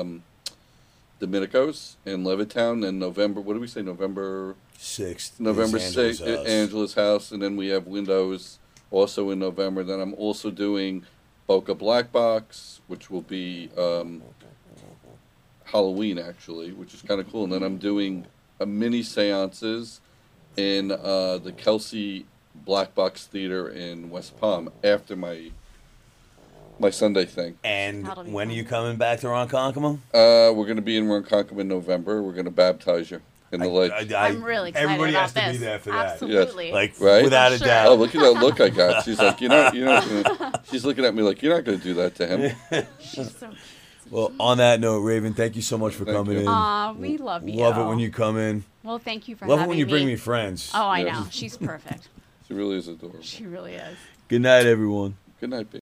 [SPEAKER 1] Domenico's in Levittown, and November, what do we say, November
[SPEAKER 4] 6th.
[SPEAKER 1] November
[SPEAKER 4] is Angela's
[SPEAKER 1] 6th,
[SPEAKER 4] house.
[SPEAKER 1] Angela's house, and then we have Windows also in November. Then I'm also doing Boca Black Box, which will be Halloween, actually, which is kind of cool. And then I'm doing a mini seances in the Kelsey Black Box Theater in West Palm after my Sunday thing.
[SPEAKER 4] And
[SPEAKER 3] That'll be
[SPEAKER 4] when are
[SPEAKER 3] fun.
[SPEAKER 4] you coming back to Ronkonkoma?
[SPEAKER 1] We're going to be in Ronkonkoma in November. We're going to baptize you in the lake.
[SPEAKER 3] I'm really excited
[SPEAKER 4] everybody
[SPEAKER 3] about
[SPEAKER 4] has to
[SPEAKER 3] this.
[SPEAKER 4] be there for that.
[SPEAKER 3] Absolutely.
[SPEAKER 4] Like,
[SPEAKER 1] Right?
[SPEAKER 4] without a
[SPEAKER 3] Sure.
[SPEAKER 4] doubt.
[SPEAKER 1] Oh, look at that look I got. She's like, you're not gonna, she's looking at me like, you're not going to do that to him.
[SPEAKER 3] She's so
[SPEAKER 4] Well, on that note, Raven, thank you so much for
[SPEAKER 1] Thank
[SPEAKER 4] coming
[SPEAKER 1] you.
[SPEAKER 4] in.
[SPEAKER 3] Aw, we love you.
[SPEAKER 4] Love it when you come in.
[SPEAKER 3] Well, thank you for
[SPEAKER 4] Love it
[SPEAKER 3] having
[SPEAKER 4] when you bring me friends.
[SPEAKER 3] Oh, I
[SPEAKER 1] Yes.
[SPEAKER 3] know. She's perfect.
[SPEAKER 1] She really is adorable.
[SPEAKER 3] She really is.
[SPEAKER 4] Good night, everyone.
[SPEAKER 1] Good night, baby.